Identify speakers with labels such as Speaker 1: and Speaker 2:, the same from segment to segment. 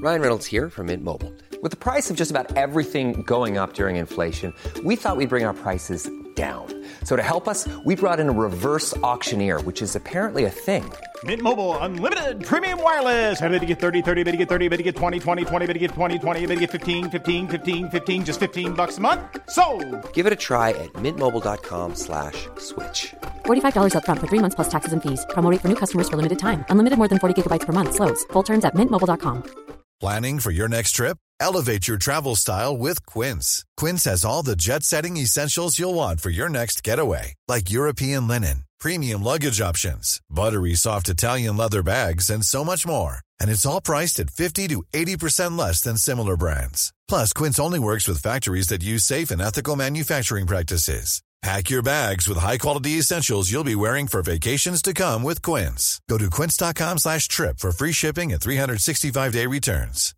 Speaker 1: Ryan Reynolds here from Mint Mobile. With the price of just about everything going up during inflation, we thought we'd bring our prices down. So to help us, we brought in a reverse auctioneer, which is apparently a thing.
Speaker 2: Mint Mobile Unlimited Premium Wireless. How to get 30, 30, bit to get 30, bit to get 20, 20, 20, bit to get 20, 20, bit to get 15, 15, 15, 15, just $15 a month? Sold!
Speaker 1: Give it a try at mintmobile.com/switch.
Speaker 3: $45 up front for 3 months plus taxes and fees. Promo rate for new customers for limited time. Unlimited more than 40 gigabytes per month. Slows full terms at mintmobile.com.
Speaker 4: Planning for your next trip? Elevate your travel style with Quince. Quince has all the jet-setting essentials you'll want for your next getaway, like European linen, premium luggage options, buttery soft Italian leather bags, and so much more. And it's all priced at 50 to 80% less than similar brands. Plus, Quince only works with factories that use safe and ethical manufacturing practices. Pack your bags with high-quality essentials you'll be wearing for vacations to come with Quince. Go to quince.com/trip for free shipping and 365-day returns.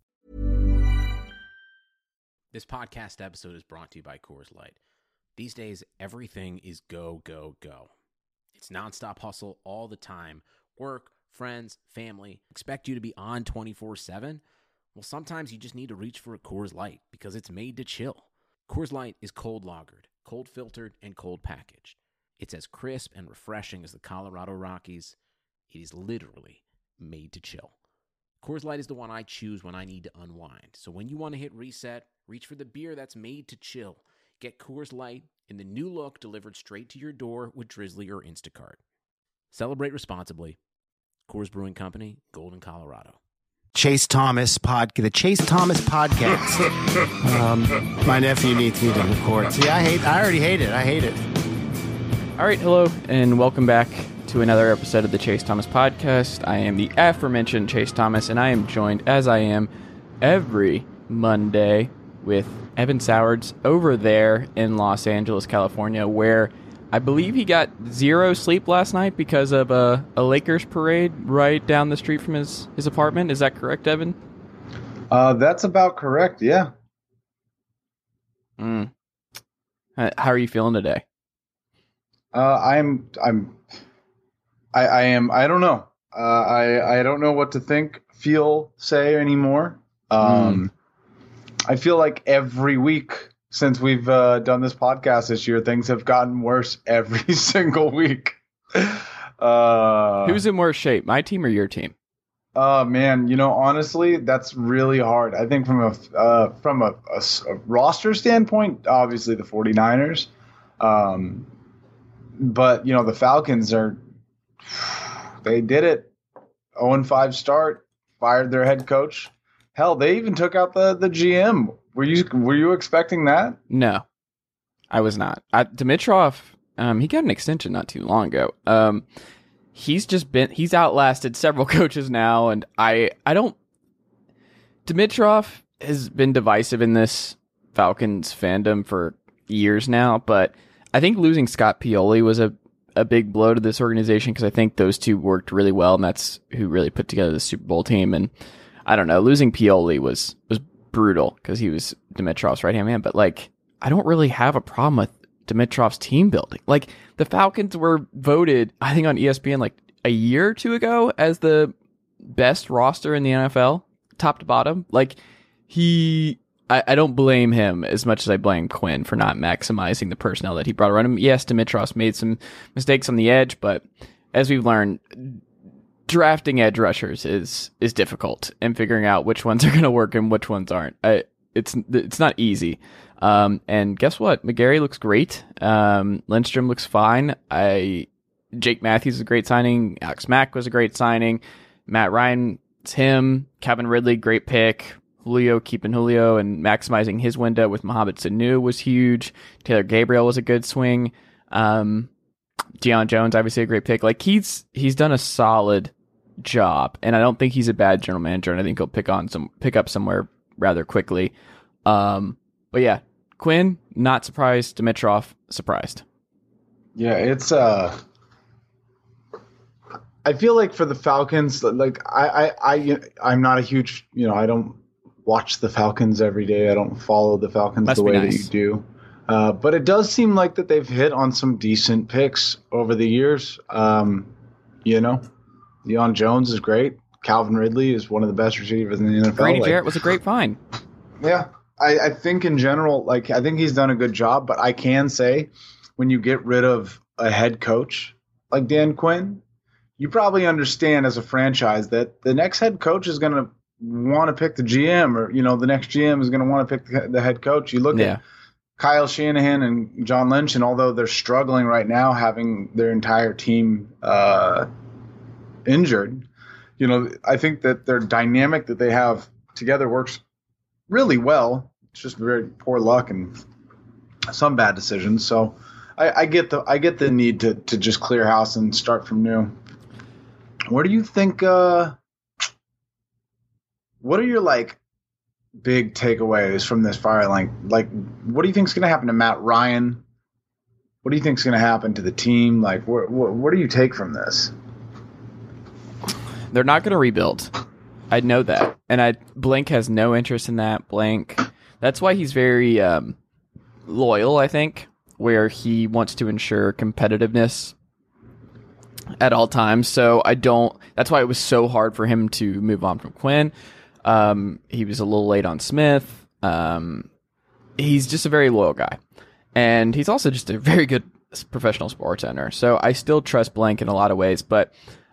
Speaker 5: This podcast episode is brought to you by Coors Light. These days, everything is go, go, go. It's nonstop hustle all the time. Work, friends, family. Expect you to be on 24/7? Well, sometimes you just need to reach for a Coors Light because it's made to chill. Coors Light is cold lagered, cold filtered, and cold packaged. It's as crisp and refreshing as the Colorado Rockies. It is literally made to chill. Coors Light is the one I choose when I need to unwind. So when you want to hit reset, reach for the beer that's made to chill. Get Coors Light in the new look delivered straight to your door with Drizzly or Instacart. Celebrate responsibly. Coors Brewing Company, Golden, Colorado.
Speaker 6: The Chase Thomas podcast. My nephew needs me to record. See, I already hate it. I hate it.
Speaker 7: All right, hello, and welcome back to another episode of the Chase Thomas podcast. I am the aforementioned Chase Thomas, and I am joined, as I am every Monday, with Evan Sowards over there in Los Angeles, California, where I believe he got zero sleep last night because of a Lakers parade right down the street from his apartment. Is that correct, Evan?
Speaker 8: That's about correct, yeah.
Speaker 7: How are you feeling today?
Speaker 8: I don't know. I don't know what to think, feel, say anymore. I feel like every week since we've done this podcast this year, things have gotten worse every single week.
Speaker 7: Who's in worse shape, my team or your team?
Speaker 8: Man, honestly, that's really hard. I think from a roster standpoint, obviously the 49ers. But, the Falcons they did it. 0-5 start, fired their head coach. Hell, they even took out the GM. Were you expecting that?
Speaker 7: No, I was not. Dimitroff, he got an extension not too long ago. He's outlasted several coaches now, and Dimitroff has been divisive in this Falcons fandom for years now, but I think losing Scott Pioli was a big blow to this organization because I think those two worked really well, and that's who really put together the Super Bowl team. And I don't know, losing Pioli was brutal because he was Dimitroff's right-hand man, but I don't really have a problem with Dimitroff's team building. The Falcons were voted, I think on ESPN a year or two ago as the best roster in the NFL, top to bottom. I don't blame him as much as I blame Quinn for not maximizing the personnel that he brought around him. Yes, Dimitroff's made some mistakes on the edge, but as we've learned, drafting edge rushers is difficult, and figuring out which ones are going to work and which ones aren't. It's not easy. And guess what? McGarry looks great. Lindstrom looks fine. Jake Matthews is a great signing. Alex Mack was a great signing. Matt Ryan, it's him. Calvin Ridley, great pick. Julio, keeping Julio and maximizing his window with Mohamed Sanu was huge. Taylor Gabriel was a good swing. Deion Jones, obviously a great pick. He's done a solid job, and I don't think he's a bad general manager, and I think he'll pick up somewhere rather quickly. But yeah, Quinn, not surprised. Dimitroff, surprised.
Speaker 8: Yeah, it's I feel like for the Falcons, I'm not a huge, I don't watch the Falcons every day. I don't follow the Falcons the way that you do. But it does seem like that they've hit on some decent picks over the years. Deion Jones is great. Calvin Ridley is one of the best receivers in the NFL.
Speaker 7: Grady Jarrett was a great find.
Speaker 8: Yeah. I think in general, I think he's done a good job, but I can say when you get rid of a head coach like Dan Quinn, you probably understand as a franchise that the next head coach is going to want to pick the GM, or, the next GM is going to want to pick the head coach. You look at Kyle Shanahan and John Lynch, and although they're struggling right now, having their entire team injured, I think that their dynamic that they have together works really well. It's just very poor luck and some bad decisions. So I get the need to just clear house and start from new. What do you think? What are your big takeaways from this fire? Like, what do you think is going to happen to Matt Ryan? What do you think is going to happen to the team? What do you take from this?
Speaker 7: They're not going to rebuild. I know that, and Blank has no interest in that. Blank. That's why he's very loyal, I think, where he wants to ensure competitiveness at all times. So that's why it was so hard for him to move on from Quinn. He was a little late on Smith. He's just a very loyal guy. And he's also just a very good professional sports owner. So I still trust Blank in a lot of ways, but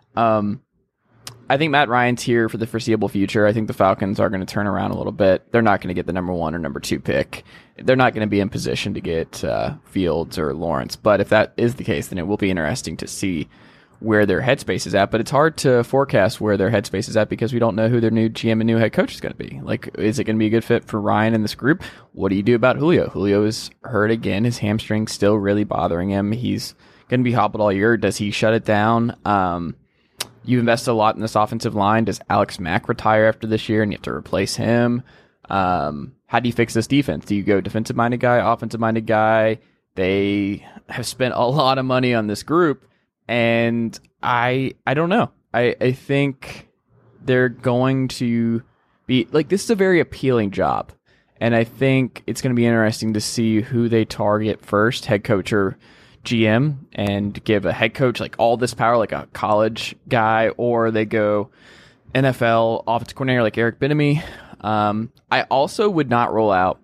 Speaker 7: I think Matt Ryan's here for the foreseeable future. I think the Falcons are going to turn around a little bit. They're not going to get the number 1 or number 2 pick. They're not going to be in position to get Fields or Lawrence. But if that is the case, then it will be interesting to see where their headspace is at. But it's hard to forecast where their headspace is at because we don't know who their new GM and new head coach is going to be. Is it going to be a good fit for Ryan and this group? What do you do about Julio? Julio is hurt again. His hamstring's still really bothering him. He's going to be hobbled all year. Does he shut it down? You've invested a lot in this offensive line. Does Alex Mack retire after this year and you have to replace him? How do you fix this defense? Do you go defensive-minded guy, offensive-minded guy? They have spent a lot of money on this group, and I don't know. I think they're going to be this is a very appealing job, and I think it's going to be interesting to see who they target first, head coach or GM, and give a head coach all this power like a college guy, or they go NFL offensive coordinator like Eric Bieniemy. I also would not rule out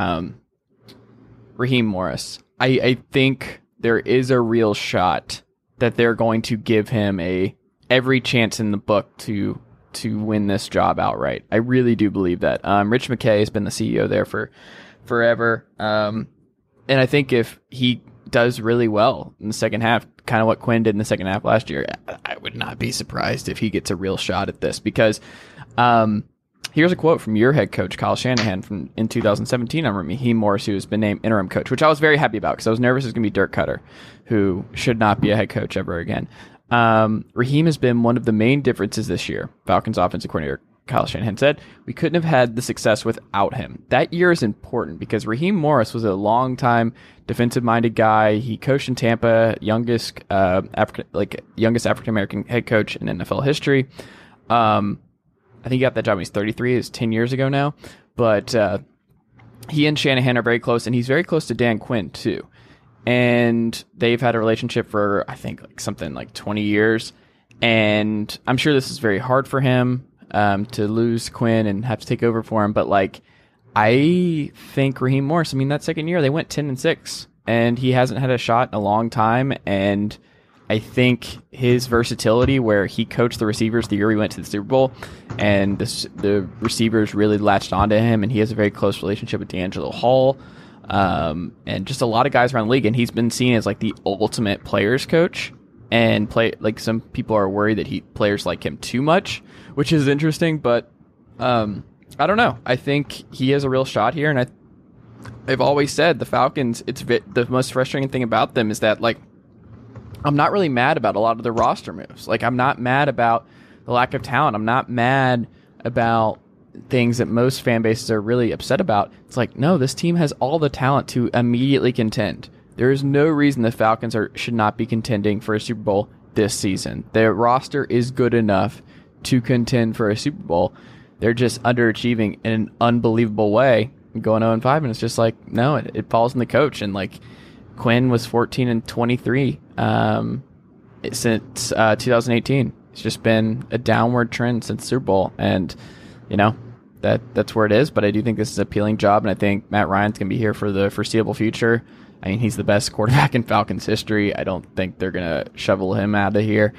Speaker 7: Raheem Morris. I think there is a real shot that they're going to give him every chance in the book to win this job outright. I really do believe that. Rich McKay has been the CEO there for forever, and I think if he does really well in the second half, kind of what Quinn did in the second half last year, I would not be surprised if he gets a real shot at this, because here's a quote from your head coach, Kyle Shanahan, in 2017 on Raheem Morris, who has been named interim coach, which I was very happy about because I was nervous it was going to be Dirk Cutter, who should not be a head coach ever again. Raheem has been one of the main differences this year. Falcons offensive coordinator Kyle Shanahan said, "We couldn't have had the success without him." That year is important because Raheem Morris was a long-time defensive-minded guy. He coached in Tampa, youngest African-American head coach in NFL history. I think he got that job when he's 33. It's 10 years ago now. But he and Shanahan are very close, and he's very close to Dan Quinn, too. And they've had a relationship for, I think, something like 20 years. And I'm sure this is very hard for him to lose Quinn and have to take over for him. But, I think Raheem Morris, that second year, they went 10-6. And he hasn't had a shot in a long time. And I think his versatility, where he coached the receivers the year we went to the Super Bowl, and the receivers really latched onto him, and he has a very close relationship with D'Angelo Hall, and just a lot of guys around the league, and he's been seen as the ultimate players coach, and some people are worried that players like him too much, which is interesting, but I don't know. I think he has a real shot here, and I've always said the Falcons, the most frustrating thing about them is that I'm not really mad about a lot of the roster moves. I'm not mad about the lack of talent. I'm not mad about things that most fan bases are really upset about. It's no, this team has all the talent to immediately contend. There is no reason the Falcons should not be contending for a Super Bowl this season. Their roster is good enough to contend for a Super Bowl. They're just underachieving in an unbelievable way, going 0-5, and it's just no, it falls on the coach. And Quinn was 14-23 since 2018. It's just been a downward trend since Super Bowl, and that's where it is. But I do think this is an appealing job, and I think Matt Ryan's going to be here for the foreseeable future. I mean, he's the best quarterback in Falcons history. I don't think they're going to shovel him out of here.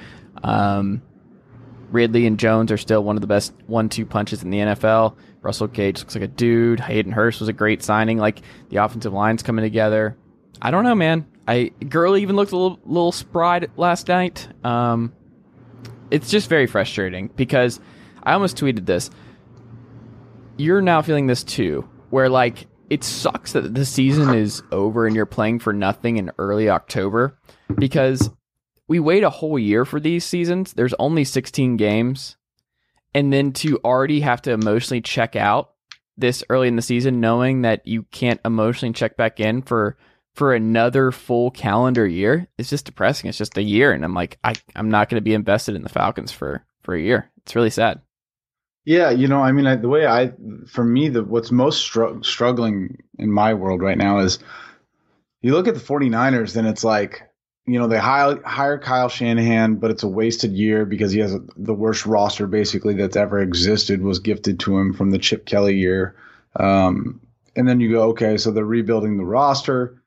Speaker 7: Ridley and Jones are still one of the best 1-2 punches in the NFL. Russell Gage looks like a dude. Hayden Hurst was a great signing. Like, the offensive line's coming together. I don't know, man. Gurley even looked a little spry last night. It's just very frustrating because I almost tweeted this. You're now feeling this too, where like it sucks that the season is over and you're playing for nothing in early October because we wait a whole year for these seasons. There's only 16 games. And then to already have to emotionally check out this early in the season, knowing that you can't emotionally check back in for another full calendar year, it's just depressing. It's just a year. And I'm like, I'm not going to be invested in the Falcons for a year. It's really sad.
Speaker 8: Yeah, I mean, what's most struggling in my world right now is you look at the 49ers and it's like, they hire Kyle Shanahan, but it's a wasted year because he has the worst roster basically that's ever existed was gifted to him from the Chip Kelly year. And then you go, okay, so they're rebuilding the roster.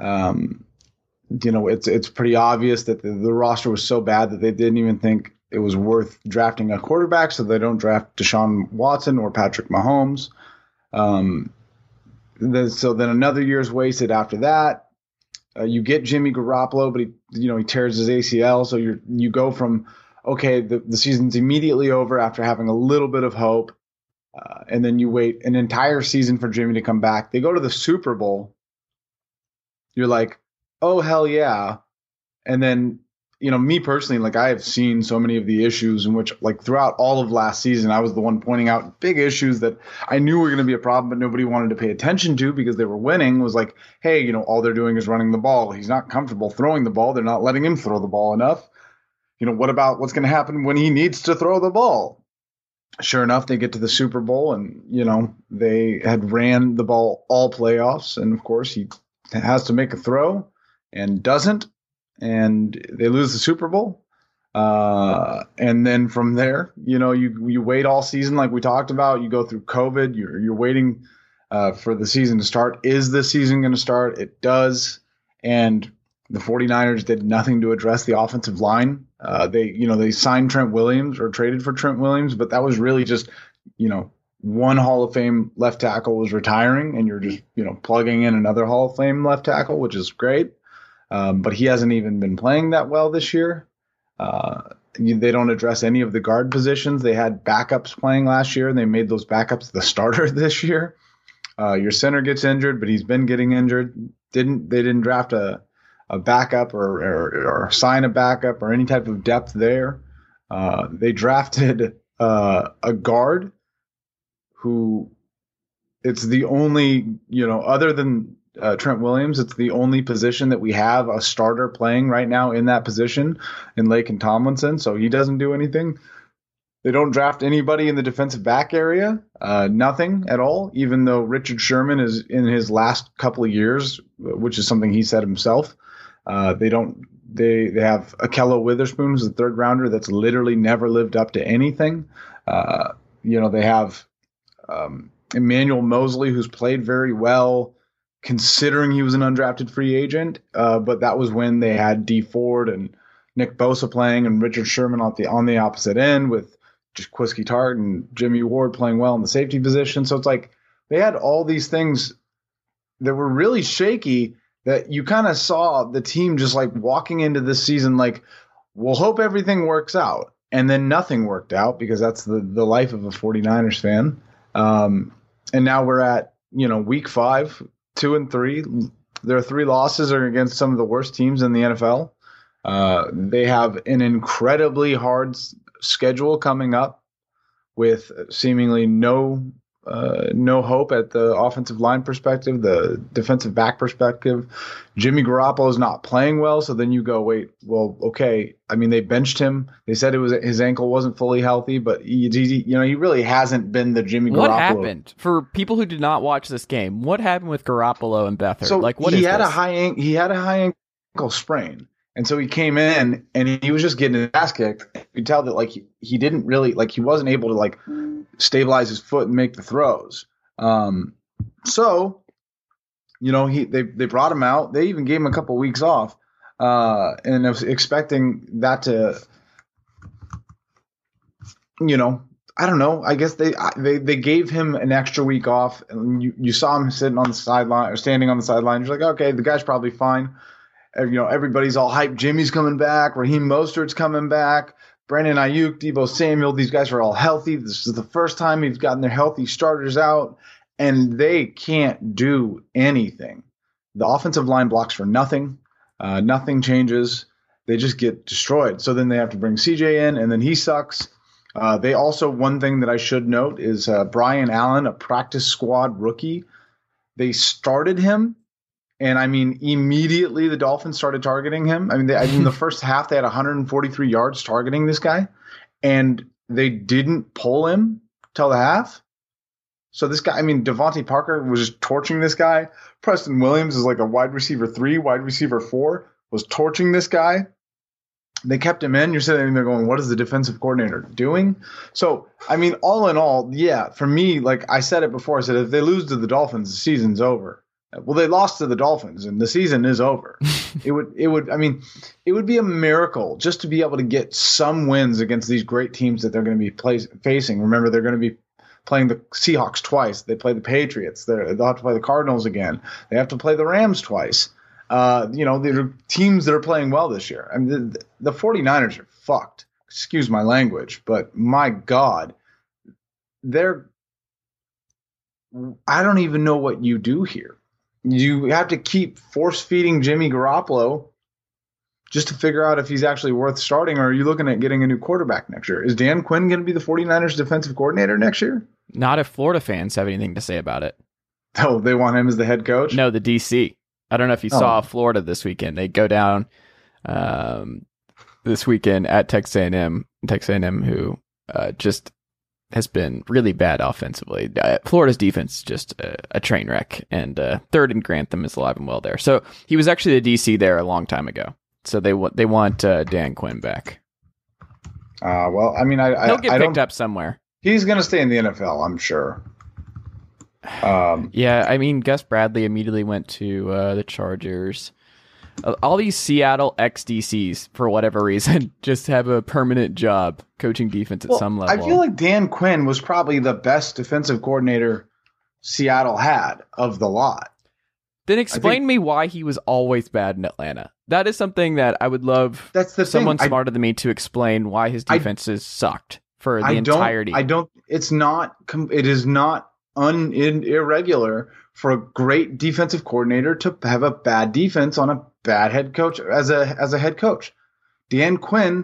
Speaker 8: It's pretty obvious that the roster was so bad that they didn't even think it was worth drafting a quarterback, so they don't draft Deshaun Watson or Patrick Mahomes. So then another year's wasted after that. You get Jimmy Garoppolo, but he tears his ACL. So you go from, okay, the season's immediately over after having a little bit of hope. And then you wait an entire season for Jimmy to come back. They go to the Super Bowl. You're like, oh, hell yeah. And then, me personally, like I have seen so many of the issues in which like throughout all of last season, I was the one pointing out big issues that I knew were going to be a problem, but nobody wanted to pay attention to because they were winning. Was like, hey, all they're doing is running the ball. He's not comfortable throwing the ball. They're not letting him throw the ball enough. What about what's going to happen when he needs to throw the ball? Sure enough, they get to the Super Bowl and, they had ran the ball all playoffs. And of course he has to make a throw and doesn't. And they lose the Super Bowl. And then from there, you wait all season like we talked about. You go through COVID. You're waiting for the season to start. Is the season going to start? It does. And the 49ers did nothing to address the offensive line. They signed Trent Williams or traded for Trent Williams, but that was really just, one Hall of Fame left tackle was retiring and you're just, plugging in another Hall of Fame left tackle, which is great. But he hasn't even been playing that well this year. They don't address any of the guard positions. They had backups playing last year, and they made those backups the starter this year. Your center gets injured, but he's been getting injured. They didn't draft a backup or sign a backup or any type of depth there. They drafted a guard who it's the only, other than Trent Williams, it's the only position that we have a starter playing right now in that position in Laken Tomlinson. So he doesn't do anything. They don't draft anybody in the defensive back area, nothing at all, even though Richard Sherman is in his last couple of years, which is something he said himself. They have Akello Witherspoon, who's a third rounder that's literally never lived up to anything. They have Emmanuel Mosley, who's played very well, considering he was an undrafted free agent, but that was when they had Dee Ford and Nick Bosa playing and Richard Sherman on the opposite end with Jaquiski Tartt and Jimmy Ward playing well in the safety position. So it's like they had all these things that were really shaky that you kind of saw the team just like walking into this season like, we'll hope everything works out. And then nothing worked out because that's the life of a 49ers fan. And now we're at, week 5, 2-3. Their 3 losses are against some of the worst teams in the NFL. They have an incredibly hard schedule coming up with seemingly no hope at the offensive line perspective, the defensive back perspective. Jimmy Garoppolo is not playing well, so then you go, wait, well, okay. I mean, they benched him. They said his ankle wasn't fully healthy, but he really hasn't been the Jimmy Garoppolo.
Speaker 7: What happened for people who did not watch this game? What happened with Garoppolo and Beathard?
Speaker 8: So
Speaker 7: what
Speaker 8: he
Speaker 7: is
Speaker 8: had
Speaker 7: this?
Speaker 8: he had a high ankle sprain, And so he came in and he was just getting his ass kicked. You could tell that like he didn't really like he wasn't able to like stabilize his foot and make the throws. So, you know, they brought him out. They even gave him a couple weeks off. And I was expecting that to, you know, I don't know. I guess they gave him an extra week off, and you saw him sitting on the sideline or standing on the sideline. You're like, okay, the guy's probably fine. You know, everybody's all hyped. Jimmy's coming back. Raheem Mostert's coming back. Brandon Ayuk, Deebo Samuel. These guys are all healthy. This is the first time he's gotten their healthy starters out, and they can't do anything. The offensive line blocks for nothing. Nothing changes. They just get destroyed. So then they have to bring CJ in, and then he sucks. They also, one thing that I should note is Brian Allen, a practice squad rookie. They started him, and I mean, immediately the Dolphins started targeting him. I mean, in the first half, they had 143 yards targeting this guy, and they didn't pull him till the half. So this guy, I mean, Devontae Parker was just torching this guy. Preston Williams is like a wide receiver 3, wide receiver 4, was torching this guy. They kept him in. You're sitting there going, what is the defensive coordinator doing? So, I mean, all in all, yeah, for me, like I said it before, I said if they lose to the Dolphins, the season's over. Well, they lost to the Dolphins, and the season is over. It would be a miracle just to be able to get some wins against these great teams that they're going to be facing. Remember, they're going to be playing the Seahawks twice. They play the Patriots. They'll have to play the Cardinals again. They have to play the Rams twice. You know, there are teams that are playing well this year. I mean, the 49ers are fucked. Excuse my language, but my God, I don't even know what you do here. You have to keep force-feeding Jimmy Garoppolo just to figure out if he's actually worth starting, or are you looking at getting a new quarterback next year? Is Dan Quinn going to be the 49ers defensive coordinator next year?
Speaker 7: Not if Florida fans have anything to say about it.
Speaker 8: Oh, they want him as the head coach?
Speaker 7: No, the DC. I don't know if you saw Florida this weekend. They go down this weekend at Texas A&M. Texas A&M, who just has been really bad offensively. Florida's defense is just a train wreck, and Third and Grantham is alive and well there. So he was actually the DC there a long time ago. So they want Dan Quinn back.
Speaker 8: Well, I mean,
Speaker 7: he'll get picked up somewhere.
Speaker 8: He's going to stay in the NFL, I'm sure.
Speaker 7: Yeah, I mean, Gus Bradley immediately went to the Chargers. All these Seattle ex-DCs, for whatever reason, just have a permanent job coaching defense at some level.
Speaker 8: I feel like Dan Quinn was probably the best defensive coordinator Seattle had of the lot.
Speaker 7: Then explain me why he was always bad in Atlanta. That is something that I would love someone smarter than me to explain why his defenses sucked for the entirety.
Speaker 8: It is not irregular for a great defensive coordinator to have a bad defense on a bad head coach as a head coach. Dan Quinn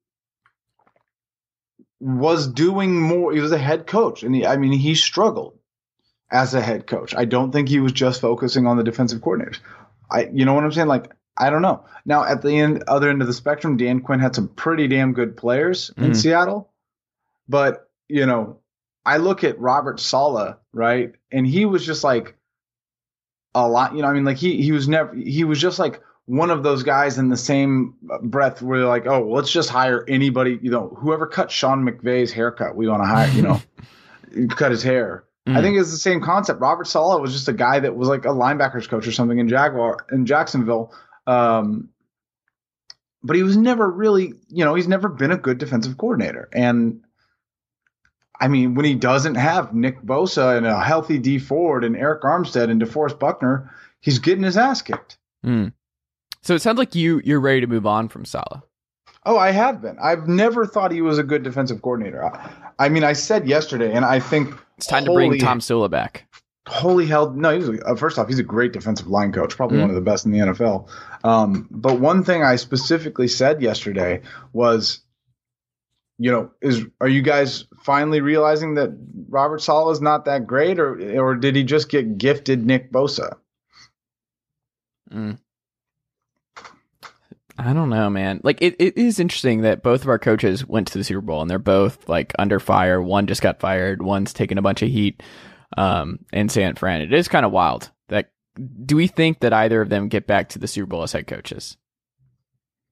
Speaker 8: was doing more. He was a head coach, and he struggled as a head coach. I don't think he was just focusing on the defensive coordinators. You know what I'm saying? Like, I don't know. Now, at the other end of the spectrum, Dan Quinn had some pretty damn good players in Seattle, but you know, I look at Robert Saleh, right? And he was just like a lot, you know, I mean, like he was just like one of those guys in the same breath where you're like, oh, well, let's just hire anybody, you know, whoever cut Sean McVay's haircut, we want to hire, you know, cut his hair. I think it's the same concept. Robert Saleh was just a guy that was like a linebackers coach or something in Jacksonville. But he was never really, you know, he's never been a good defensive coordinator. And I mean, when he doesn't have Nick Bosa and a healthy D Ford and Eric Armstead and DeForest Buckner, he's getting his ass kicked.
Speaker 7: So it sounds like you're ready to move on from Saleh.
Speaker 8: Oh, I have been. I've never thought he was a good defensive coordinator. I mean, I said yesterday, and I think
Speaker 7: it's time to bring Tom Sula back.
Speaker 8: Holy hell. No, first off, he's a great defensive line coach, probably one of the best in the NFL. But one thing I specifically said yesterday was, you know, are you guys finally realizing that Robert Saleh is not that great, or did he just get gifted Nick Bosa?
Speaker 7: I don't know, man. Like, it is interesting that both of our coaches went to the Super Bowl, and they're both like under fire. One just got fired. One's taking a bunch of heat in San Fran. It is kind of wild. Do we think that either of them get back to the Super Bowl as head coaches?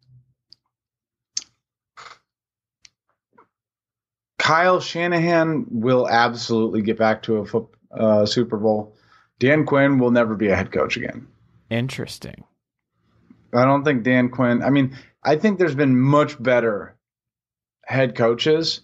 Speaker 8: Kyle Shanahan will absolutely get back to a Super Bowl. Dan Quinn will never be a head coach again.
Speaker 7: Interesting.
Speaker 8: I don't think Dan Quinn. I mean, I think there's been much better head coaches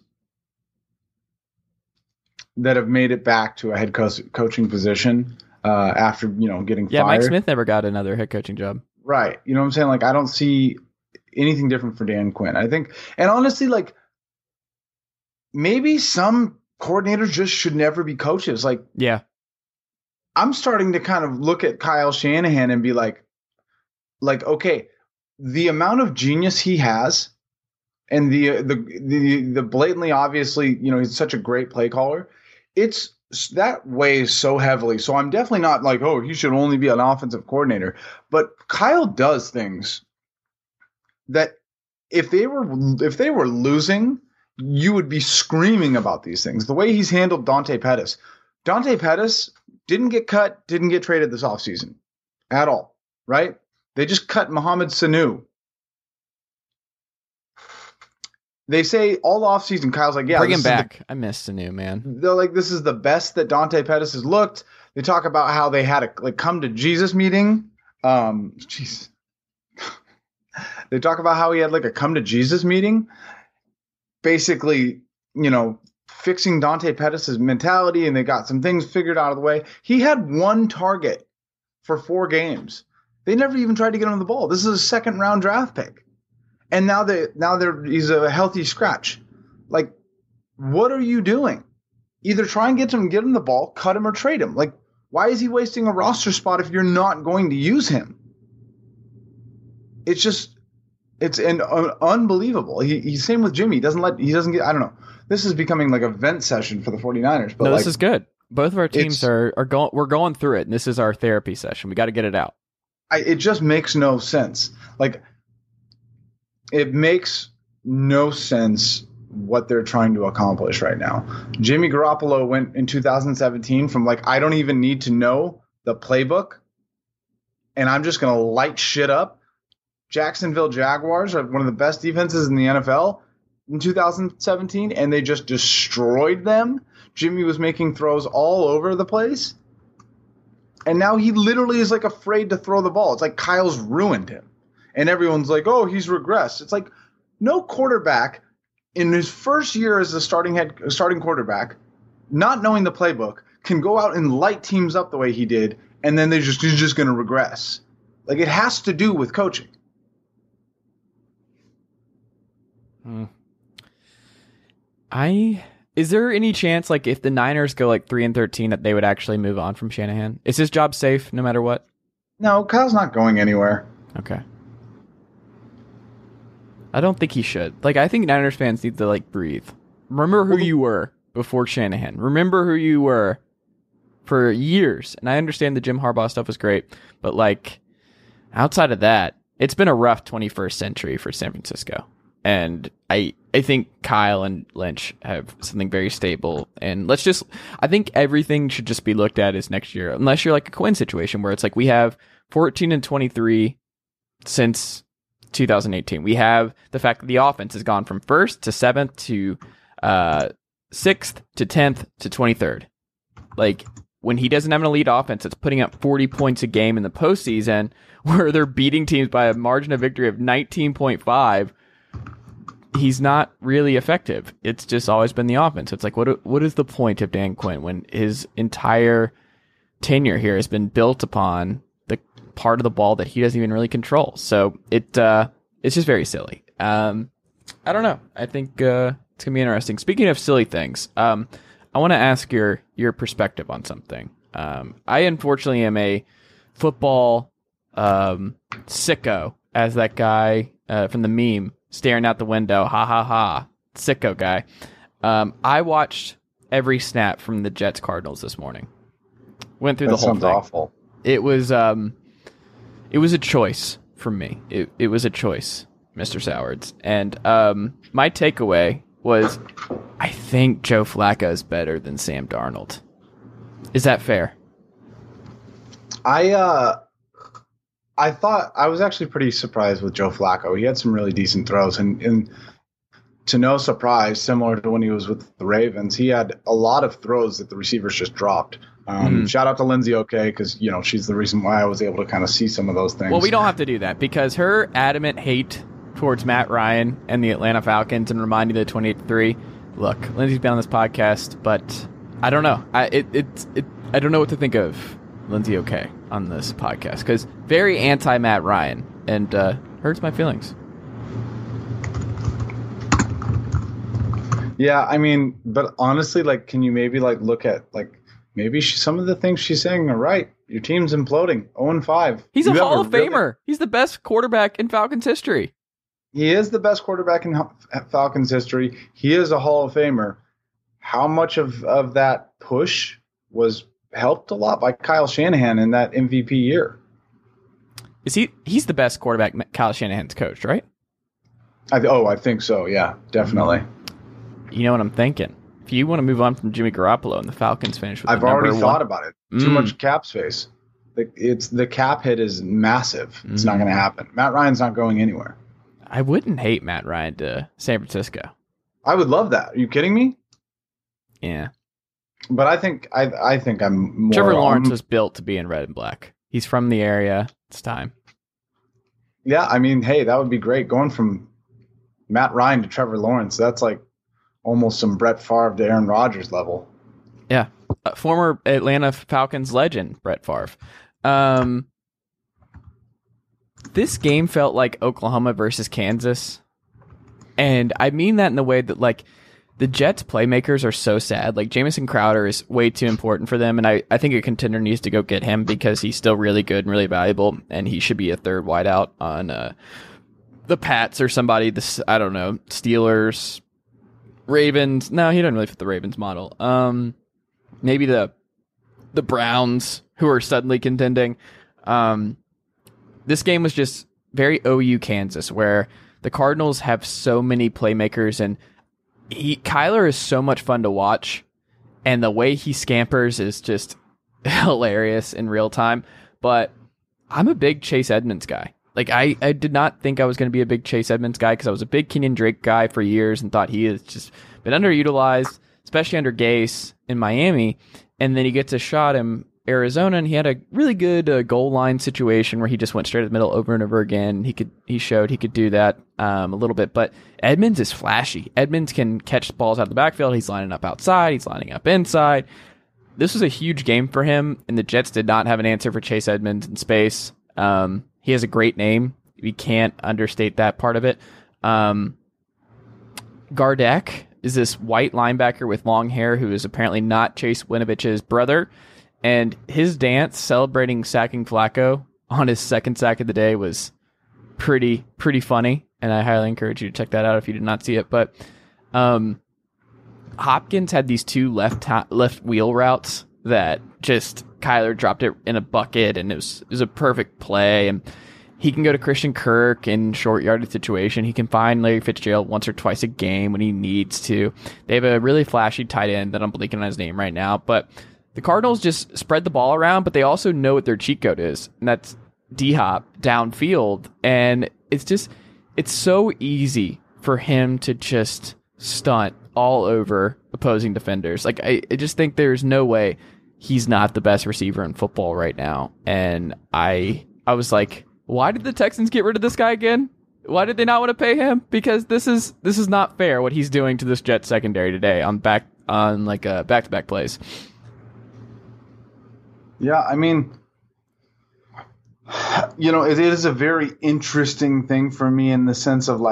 Speaker 8: that have made it back to a head coaching position after getting fired.
Speaker 7: Yeah, Mike Smith never got another head coaching job.
Speaker 8: Right. You know what I'm saying? Like, I don't see anything different for Dan Quinn. I think, and honestly, like, maybe some coordinators just should never be coaches. Like,
Speaker 7: yeah,
Speaker 8: I'm starting to kind of look at Kyle Shanahan and be like, okay, the amount of genius he has and the blatantly, obviously, he's such a great play caller. It's that weighs so heavily. So I'm definitely not like, oh, he should only be an offensive coordinator. But Kyle does things that if they were losing, you would be screaming about these things. The way he's handled Dante Pettis. Dante Pettis didn't get cut, didn't get traded this offseason at all, right? They just cut Mohamed Sanu. They say all offseason, Kyle's like, yeah,
Speaker 7: bring him back. I miss Sanu, man.
Speaker 8: They're like, this is the best that Dante Pettis has looked. They talk about how they had a come to Jesus meeting. Jeez. They talk about how he had a come to Jesus meeting, basically, fixing Dante Pettis' mentality, and they got some things figured out of the way. He had one target for 4 games. They never even tried to get him the ball. This is a second-round draft pick. And now he's a healthy scratch. Like, what are you doing? Either try and get him the ball, cut him, or trade him. Like, why is he wasting a roster spot if you're not going to use him? It's unbelievable. He's same with Jimmy. He doesn't get. I don't know. This is becoming like a vent session for the 49ers. But
Speaker 7: no, this is good. Both of our teams are going. We're going through it, and this is our therapy session. We got to get it out.
Speaker 8: It just makes no sense. Like, it makes no sense what they're trying to accomplish right now. Jimmy Garoppolo went in 2017 from I don't even need to know the playbook, and I'm just going to light shit up. Jacksonville Jaguars are one of the best defenses in the NFL in 2017, and they just destroyed them. Jimmy was making throws all over the place, and now he literally is afraid to throw the ball. It's like Kyle's ruined him. And everyone's like, oh, he's regressed. It's like no quarterback in his first year as a starting quarterback, not knowing the playbook, can go out and light teams up the way he did, and then he's just going to regress. It has to do with coaching.
Speaker 7: Is there any chance, if the Niners go 3-13, that they would actually move on from Shanahan? Is his job safe no matter what?
Speaker 8: No, Kyle's not going anywhere.
Speaker 7: Okay. I don't think he should. I think Niners fans need to breathe. Remember who you were before Shanahan. Remember who you were for years. And I understand the Jim Harbaugh stuff was great, but outside of that, it's been a rough 21st century for San Francisco. And I think Kyle and Lynch have something very stable. And I think everything should just be looked at as next year, unless you're a Quinn situation where it's we have 14-23 since 2018. We have the fact that the offense has gone from 1st to 7th to 6th to 10th to 23rd. When he doesn't have an elite offense, it's putting up 40 points a game in the postseason where they're beating teams by a margin of victory of 19.5. He's not really effective. It's just always been the offense. It's what is the point of Dan Quinn when his entire tenure here has been built upon the part of the ball that he doesn't even really control? So it's just very silly. I don't know. I think it's gonna be interesting. Speaking of silly things, I want to ask your perspective on something. I unfortunately am a football sicko, as that guy from the meme staring out the window, ha ha ha, sicko guy. I watched every snap from the Jets Cardinals this morning. Went through the whole thing.
Speaker 8: Awful.
Speaker 7: It was a choice for me. It was a choice, Mr. Sowards. And my takeaway was, I think Joe Flacco is better than Sam Darnold. Is that fair?
Speaker 8: I thought I was actually pretty surprised with Joe Flacco. He had some really decent throws, and to no surprise, similar to when he was with the Ravens, he had a lot of throws that the receivers just dropped. Shout out to Lindsay OK, because she's the reason why I was able to kind of see some of those things.
Speaker 7: Well, we don't have to do that because her adamant hate towards Matt Ryan and the Atlanta Falcons and reminding the 28-3. Look, Lindsay's been on this podcast, but I don't know. I don't know what to think of Lindsay OK on this podcast because very anti Matt Ryan and hurts my feelings.
Speaker 8: Yeah, I mean, but honestly, can you maybe look at maybe some of the things she's saying are right. Your team's imploding. 0-5.
Speaker 7: He's a Hall of Famer. He's the best quarterback in Falcons history.
Speaker 8: He is the best quarterback in Falcons history. He is a Hall of Famer. How much of that push was helped a lot by Kyle Shanahan in that MVP year?
Speaker 7: He's the best quarterback Kyle Shanahan's coached, right?
Speaker 8: I think so. Yeah, definitely.
Speaker 7: You know what I'm thinking? If you want to move on from Jimmy Garoppolo and the Falcons finish with
Speaker 8: I've already thought about it. Too much cap space. The cap hit is massive. It's not going to happen. Matt Ryan's not going anywhere.
Speaker 7: I wouldn't hate Matt Ryan to San Francisco.
Speaker 8: I would love that. Are you kidding me?
Speaker 7: Yeah.
Speaker 8: But I think I'm more.
Speaker 7: Trevor Lawrence was built to be in red and black. He's from the area. It's time.
Speaker 8: Yeah, I mean, hey, that would be great. Going from Matt Ryan to Trevor Lawrence, that's like almost some Brett Favre to Aaron Rodgers level.
Speaker 7: Yeah. Former Atlanta Falcons legend, Brett Favre. This game felt like Oklahoma versus Kansas. And I mean that in the way that, the Jets playmakers are so sad. Jamison Crowder is way too important for them, and I think a contender needs to go get him because he's still really good and really valuable, and he should be a third wideout on the Pats or somebody. I don't know, Steelers, Ravens. No, he doesn't really fit the Ravens model. Maybe the Browns, who are suddenly contending. This game was just very OU Kansas, where the Cardinals have so many playmakers, and Kyler is so much fun to watch, and the way he scampers is just hilarious in real time. But I'm a big Chase Edmonds guy. I did not think I was going to be a big Chase Edmonds guy because I was a big Kenyon Drake guy for years and thought he has just been underutilized, especially under Gase in Miami. And then he gets a shot in Arizona, and he had a really good goal line situation where he just went straight to the middle over and over again. He showed he could do that a little bit, but Edmonds is flashy. Edmonds can catch balls out of the backfield. He's lining up outside. He's lining up inside. This was a huge game for him, and the Jets did not have an answer for Chase Edmonds in space. He has a great name. We can't understate that part of it. Gardeck is this white linebacker with long hair who is apparently not Chase Winovich's brother. And his dance celebrating sacking Flacco on his second sack of the day was pretty funny. And I highly encourage you to check that out if you did not see it. But Hopkins had these two left wheel routes that just Kyler dropped it in a bucket, and it was a perfect play. And he can go to Christian Kirk in short yardage situation. He can find Larry Fitzgerald once or twice a game when he needs to. They have a really flashy tight end that I'm blanking on his name right now, but the Cardinals just spread the ball around, but they also know what their cheat code is, and that's D-Hop downfield. And it's so easy for him to just stunt all over opposing defenders. I just think there's no way he's not the best receiver in football right now. And I was like, why did the Texans get rid of this guy again? Why did they not want to pay him? Because this is not fair what he's doing to this Jets secondary today on back-to-back plays. Yeah,
Speaker 8: I mean, it is a very interesting thing for me in the sense of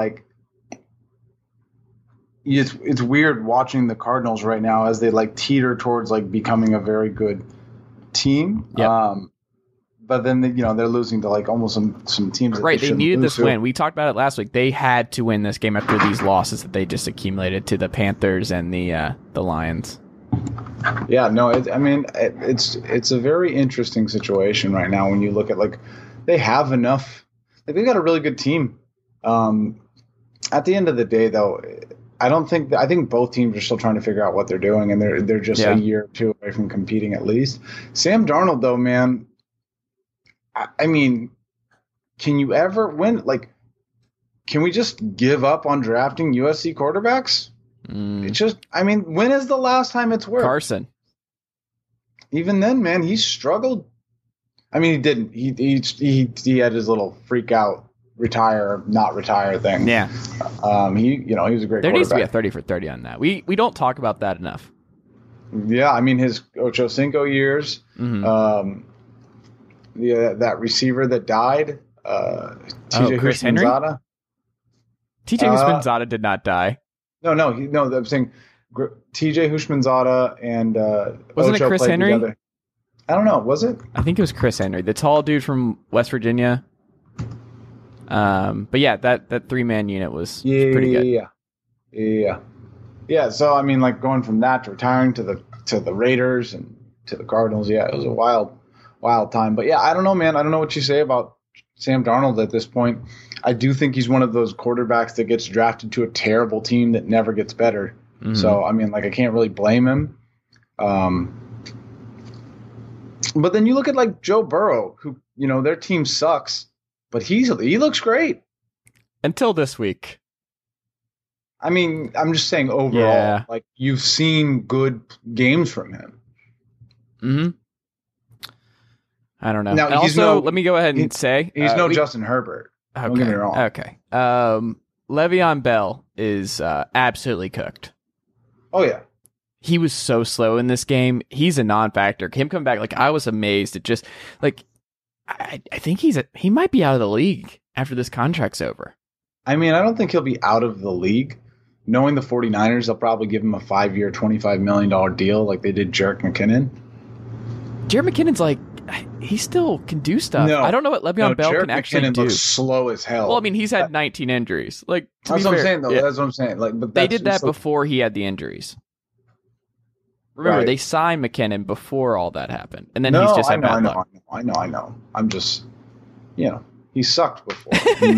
Speaker 8: it's weird watching the Cardinals right now as they teeter towards becoming a very good team.
Speaker 7: Yep.
Speaker 8: But then they're losing to almost some teams. That
Speaker 7: right, they needed this win. We talked about it last week. They had to win this game after these losses that they just accumulated to the Panthers and the Lions.
Speaker 8: Yeah, no, it's a very interesting situation right now when you look at they have enough. They've got a really good team. At the end of the day, though, I think both teams are still trying to figure out what they're doing, and they're just a year or two away from competing at least. Sam Darnold, though, man, I mean, can you ever win? can we just give up on drafting USC quarterbacks? It's just, I mean, when is the last time it's worked?
Speaker 7: Carson.
Speaker 8: Even then, man, he struggled. I mean, he didn't. He had his little freak out, retire, not retire thing.
Speaker 7: Yeah.
Speaker 8: He was a great.
Speaker 7: There needs to be a
Speaker 8: quarterback.
Speaker 7: 30 for 30 on that. We don't talk about that enough.
Speaker 8: Yeah, I mean his Ocho Cinco years.
Speaker 7: Mm-hmm.
Speaker 8: That receiver that died, TJ
Speaker 7: Chris Henry?
Speaker 8: Houshmandzadeh.
Speaker 7: TJ Houshmandzadeh did not die.
Speaker 8: No. I'm saying TJ Houshmandzadeh and
Speaker 7: wasn't
Speaker 8: Ocho
Speaker 7: it Chris
Speaker 8: played
Speaker 7: Henry?
Speaker 8: together. I don't know. Was it?
Speaker 7: I think it was Chris Henry, the tall dude from West Virginia. But yeah, that 3-man unit was pretty good.
Speaker 8: Yeah. So I mean, like going from that to retiring to the Raiders and to the Cardinals. Yeah, it was a wild time. But yeah, I don't know, man. I don't know what you say about Sam Darnold at this point. I do think he's one of those quarterbacks that gets drafted to a terrible team that never gets better. Mm-hmm. So I mean, like I can't really blame him. But then you look at like Joe Burrow, who their team sucks, but he looks great
Speaker 7: until this week.
Speaker 8: I mean, I'm just saying overall, like you've seen good games from him.
Speaker 7: Mm-hmm. I don't know.
Speaker 8: Now,
Speaker 7: also, let me go ahead and say
Speaker 8: he's no Justin Herbert.
Speaker 7: Okay.
Speaker 8: Don't get me wrong.
Speaker 7: Okay. Le'Veon Bell is absolutely cooked.
Speaker 8: Oh yeah.
Speaker 7: He was so slow in this game. He's a non-factor. Him coming back, like I was amazed at just like I think he might be out of the league after this contract's over.
Speaker 8: I mean, I don't think he'll be out of the league. Knowing the 49ers, they'll probably give him a 5-year, $25 million deal like they did Jerick McKinnon.
Speaker 7: Jerick McKinnon's like, he still can do stuff.
Speaker 8: No,
Speaker 7: I don't know what Le'Veon Bell
Speaker 8: Jerick
Speaker 7: can actually
Speaker 8: McKinnon
Speaker 7: do.
Speaker 8: looks slow as hell.
Speaker 7: Well, I mean, he's had 19 injuries. Like
Speaker 8: that's what I'm saying, though. Yeah. That's what I'm saying. Like, but
Speaker 7: they did that before he had the injuries. Remember, they signed McKinnon before all that happened, and then he's just had bad luck.
Speaker 8: I know. I'm just, he sucked before.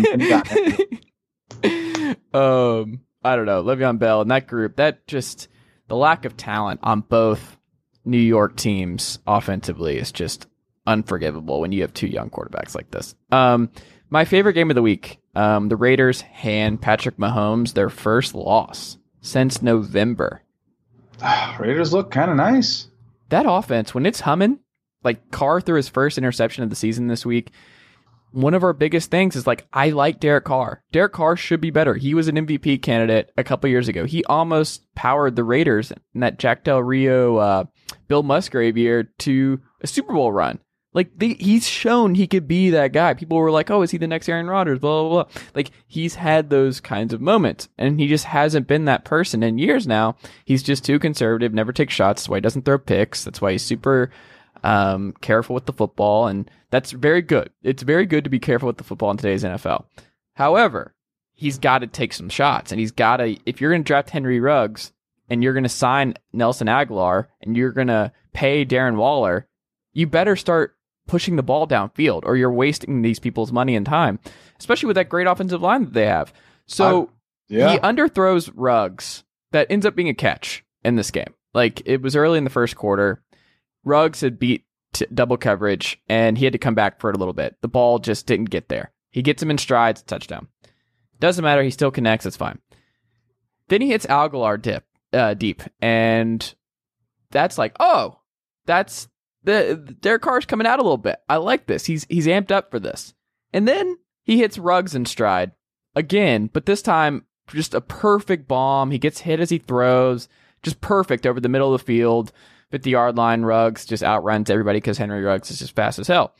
Speaker 7: I don't know. Le'Veon Bell and that group, that just the lack of talent on both New York teams offensively is just unforgivable when you have two young quarterbacks like this. My favorite game of the week, the Raiders hand Patrick Mahomes their first loss since November.
Speaker 8: Raiders look kind of nice.
Speaker 7: That offense, when it's humming, like Carr threw his first interception of the season this week. One of our biggest things is like, I like Derek Carr. Derek Carr should be better. He was an MVP candidate a couple years ago. He almost powered the Raiders in that Jack Del Rio, Bill Musgrave year to a Super Bowl run. Like he's shown he could be that guy. People were like, "Oh, is he the next Aaron Rodgers?" Blah blah blah. Like he's had those kinds of moments, and he just hasn't been that person in years now. He's just too conservative, never takes shots. That's why he doesn't throw picks. That's why he's super careful with the football, and that's very good. It's very good to be careful with the football in today's NFL. However, he's got to take some shots, and he's got to. If you're going to draft Henry Ruggs and you're going to sign Nelson Aguilar and you're going to pay Darren Waller, you better start pushing the ball downfield, or you're wasting these people's money and time, especially with that great offensive line that they have. So he underthrows Ruggs. That ends up being a catch in this game. Like it was early in the first quarter. Ruggs had beat double coverage, and he had to come back for it a little bit. The ball just didn't get there. He gets him in strides, touchdown. Doesn't matter. He still connects. It's fine. Then he hits Aguilar deep, and that's like, oh, that's Derek Carr's coming out a little bit. I like this. He's amped up for this. And then he hits Ruggs in stride again, but this time just a perfect bomb. He gets hit as he throws, just perfect over the middle of the field. 50-yard line, Ruggs just outruns everybody because Henry Ruggs is just fast as hell.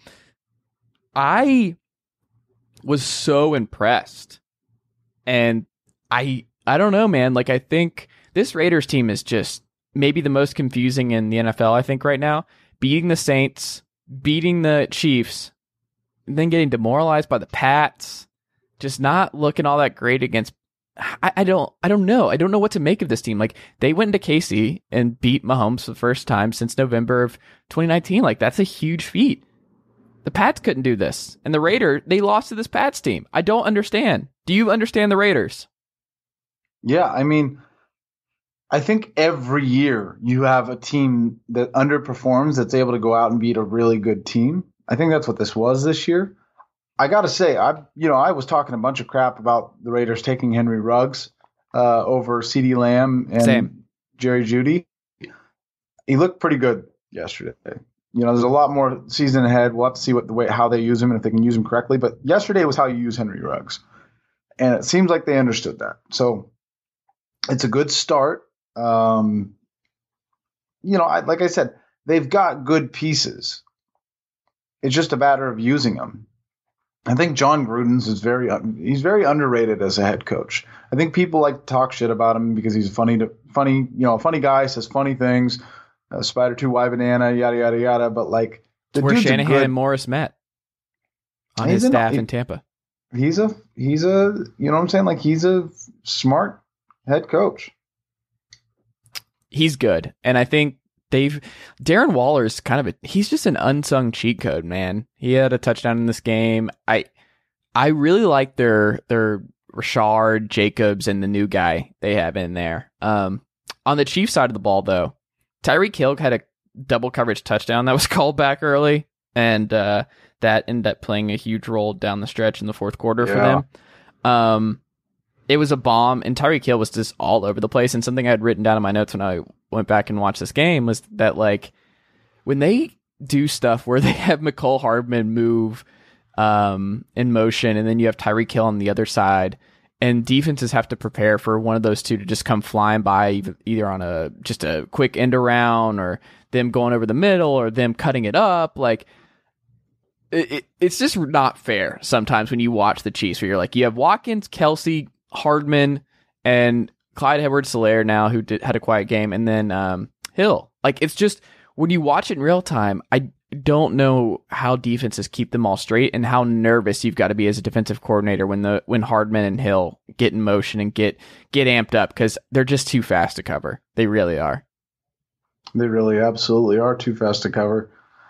Speaker 7: I was so impressed. And I don't know, man. Like, I think this Raiders team is just maybe the most confusing in the NFL, I think, right now. Beating the Saints, beating the Chiefs, and then getting demoralized by the Pats. Just not looking all that great against. I don't know. I don't know what to make of this team. Like, they went into KC and beat Mahomes for the first time since November of 2019. Like, that's a huge feat. The Pats couldn't do this. And the Raiders, they lost to this Pats team. I don't understand. Do you understand the Raiders?
Speaker 8: Yeah, I mean, I think every year you have a team that underperforms that's able to go out and beat a really good team. I think that's what this was this year. I got to say, I was talking a bunch of crap about the Raiders taking Henry Ruggs over CeeDee Lamb and Jerry Jeudy. He looked pretty good yesterday. There's a lot more season ahead. We'll have to see how they use him and if they can use him correctly. But yesterday was how you use Henry Ruggs. And it seems like they understood that. So it's a good start. Like I said, they've got good pieces. It's just a matter of using them. I think John Gruden's he's very underrated as a head coach. I think people like to talk shit about him because he's a funny guy, says funny things, Spider 2 Y banana, yada yada yada. But like,
Speaker 7: where Shanahan and Morris met on his staff in Tampa.
Speaker 8: He's a you know what I'm saying? Like, he's a smart head coach. He's
Speaker 7: good, and I think Darren Waller's he's just an unsung cheat code, man. He had a touchdown in this game. I really like their Rashard, Jacobs, and the new guy they have in there. On the Chiefs side of the ball, though, Tyreek Hill had a double coverage touchdown that was called back early, and that ended up playing a huge role down the stretch in the fourth quarter for them. It was a bomb, and Tyreek Hill was just all over the place. And something I had written down in my notes when I went back and watched this game was that, like, when they do stuff where they have Mecole Hardman move in motion, and then you have Tyreek Hill on the other side, and defenses have to prepare for one of those two to just come flying by, either on just a quick end around, or them going over the middle, or them cutting it up. Like, it's just not fair sometimes when you watch the Chiefs, where you're like, you have Watkins, Kelsey, Hardman, and Clyde Edwards-Helaire now, who had a quiet game, and then Hill. Like, it's just, when you watch it in real time, I don't know how defenses keep them all straight, and how nervous you've got to be as a defensive coordinator when Hardman and Hill get in motion and get amped up, because they're just too fast to cover. They really are.
Speaker 8: They really absolutely are too fast to cover.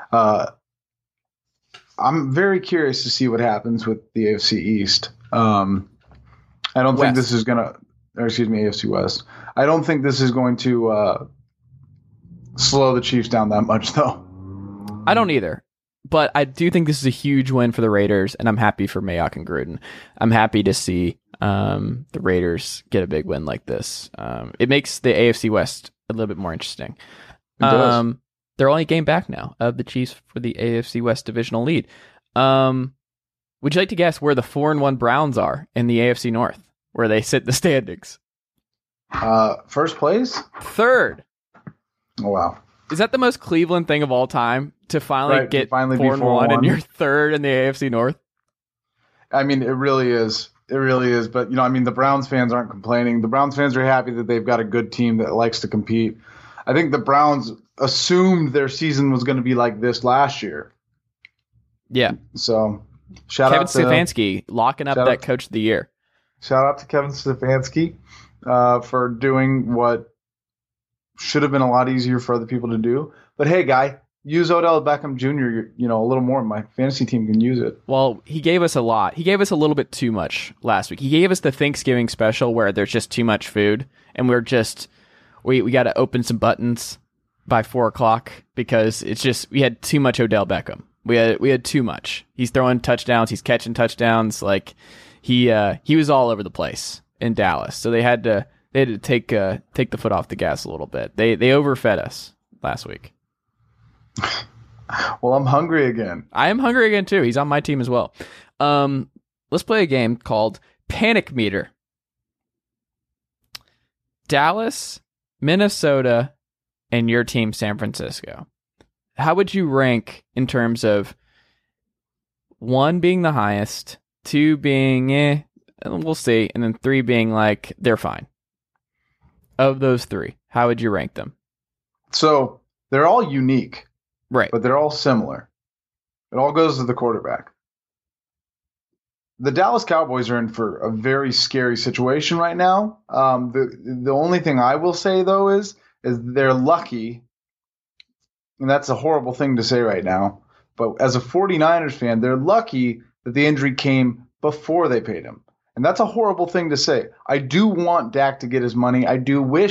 Speaker 8: I'm very curious to see what happens with the AFC East. I don't think this is going to, AFC West. I don't think this is going to slow the Chiefs down that much, though.
Speaker 7: I don't either. But I do think this is a huge win for the Raiders, and I'm happy for Mayock and Gruden. I'm happy to see the Raiders get a big win like this. It makes the AFC West a little bit more interesting. It does. They're only a game back now of the Chiefs for the AFC West divisional lead. Would you like to guess where the 4-1 Browns are in the AFC North, where they sit in the standings?
Speaker 8: First place?
Speaker 7: Third.
Speaker 8: Oh, wow.
Speaker 7: Is that the most Cleveland thing of all time, to finally get 4-1 and you're third in the AFC North?
Speaker 8: I mean, it really is. It really is. But, the Browns fans aren't complaining. The Browns fans are happy that they've got a good team that likes to compete. I think the Browns assumed their season was going to be like this last year.
Speaker 7: Yeah.
Speaker 8: So, shout out to
Speaker 7: Kevin Stefanski locking up that Coach of the Year.
Speaker 8: Shout out to Kevin Stefanski for doing what should have been a lot easier for other people to do. But hey, guy, use Odell Beckham Jr. A little more. My fantasy team can use it.
Speaker 7: Well, he gave us a lot. He gave us a little bit too much last week. He gave us the Thanksgiving special where there's just too much food, and we got to open some buttons by 4:00 because we had too much Odell Beckham. We had too much. He's throwing touchdowns. He's catching touchdowns. Like, he was all over the place in Dallas. So they had to take the foot off the gas a little bit. They overfed us last week.
Speaker 8: Well, I'm hungry again.
Speaker 7: I am hungry again too. He's on my team as well. Let's play a game called Panic Meter. Dallas, Minnesota, and your team, San Francisco. How would you rank in terms of 1 being the highest, 2 being we'll see, and then 3 being like they're fine? Of those 3, how would you rank them?
Speaker 8: So they're all unique,
Speaker 7: right?
Speaker 8: But they're all similar. It all goes to the quarterback. The Dallas Cowboys are in for a very scary situation right now. The only thing I will say, though, is they're lucky, and that's a horrible thing to say right now, but as a 49ers fan, they're lucky that the injury came before they paid him. And that's a horrible thing to say. I do want Dak to get his money. I do wish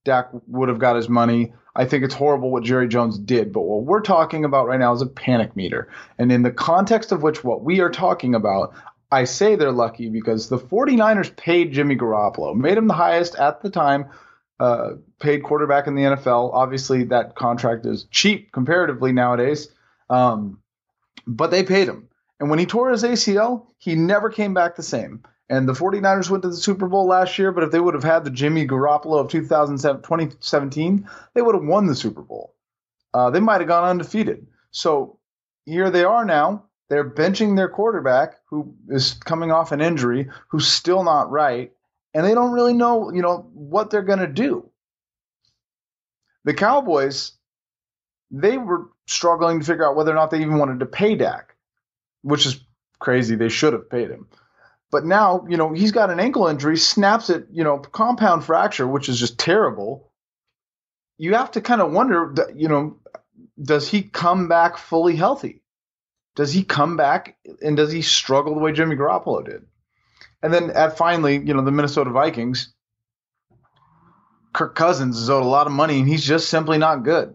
Speaker 8: Dak would have got his money. I think it's horrible what Jerry Jones did. But what we're talking about right now is a panic meter. And in the context of which what we are talking about, I say they're lucky because the 49ers paid Jimmy Garoppolo, made him the highest at the time paid quarterback in the NFL. Obviously, that contract is cheap comparatively nowadays, but they paid him. And when he tore his ACL, he never came back the same. And the 49ers went to the Super Bowl last year, but if they would have had the Jimmy Garoppolo of 2017, they would have won the Super Bowl. They might have gone undefeated. So here they are now. They're benching their quarterback, who is coming off an injury, who's still not right, and they don't really know, what they're going to do. The Cowboys, they were struggling to figure out whether or not they even wanted to pay Dak, which is crazy. They should have paid him. But now, he's got an ankle injury, snaps it, compound fracture, which is just terrible. You have to kind of wonder, does he come back fully healthy? Does he come back and does he struggle the way Jimmy Garoppolo did? And then finally, the Minnesota Vikings, Kirk Cousins is owed a lot of money and he's just simply not good.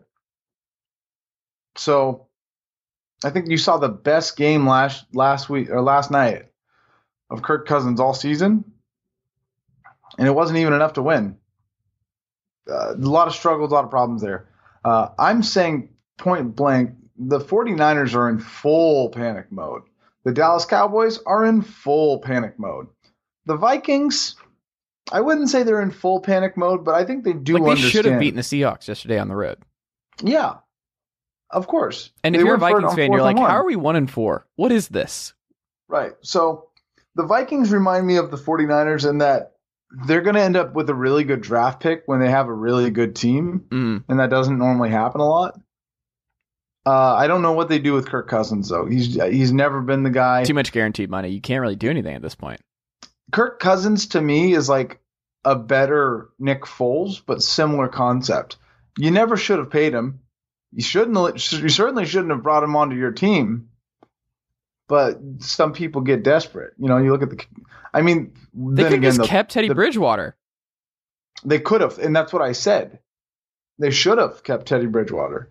Speaker 8: So I think you saw the best game last night of Kirk Cousins all season, and it wasn't even enough to win. A lot of struggles, a lot of problems there. I'm saying point blank, the 49ers are in full panic mode. The Dallas Cowboys are in full panic mode. The Vikings, I wouldn't say they're in full panic mode, but I think they do understand.
Speaker 7: They should have beaten the Seahawks yesterday on the road.
Speaker 8: Yeah, of course.
Speaker 7: And if you're a Vikings fan, you're like, how are we 1-4? What is this?
Speaker 8: Right. So the Vikings remind me of the 49ers in that they're going to end up with a really good draft pick when they have a really good team, and that doesn't normally happen a lot. I don't know what they do with Kirk Cousins, though. He's never been the guy.
Speaker 7: Too much guaranteed money. You can't really do anything at this point.
Speaker 8: Kirk Cousins, to me, is like a better Nick Foles, but similar concept. You never should have paid him. You certainly shouldn't have brought him onto your team. But some people get desperate. You look at
Speaker 7: they could have just kept Teddy Bridgewater.
Speaker 8: They could have, and that's what I said. They should have kept Teddy Bridgewater.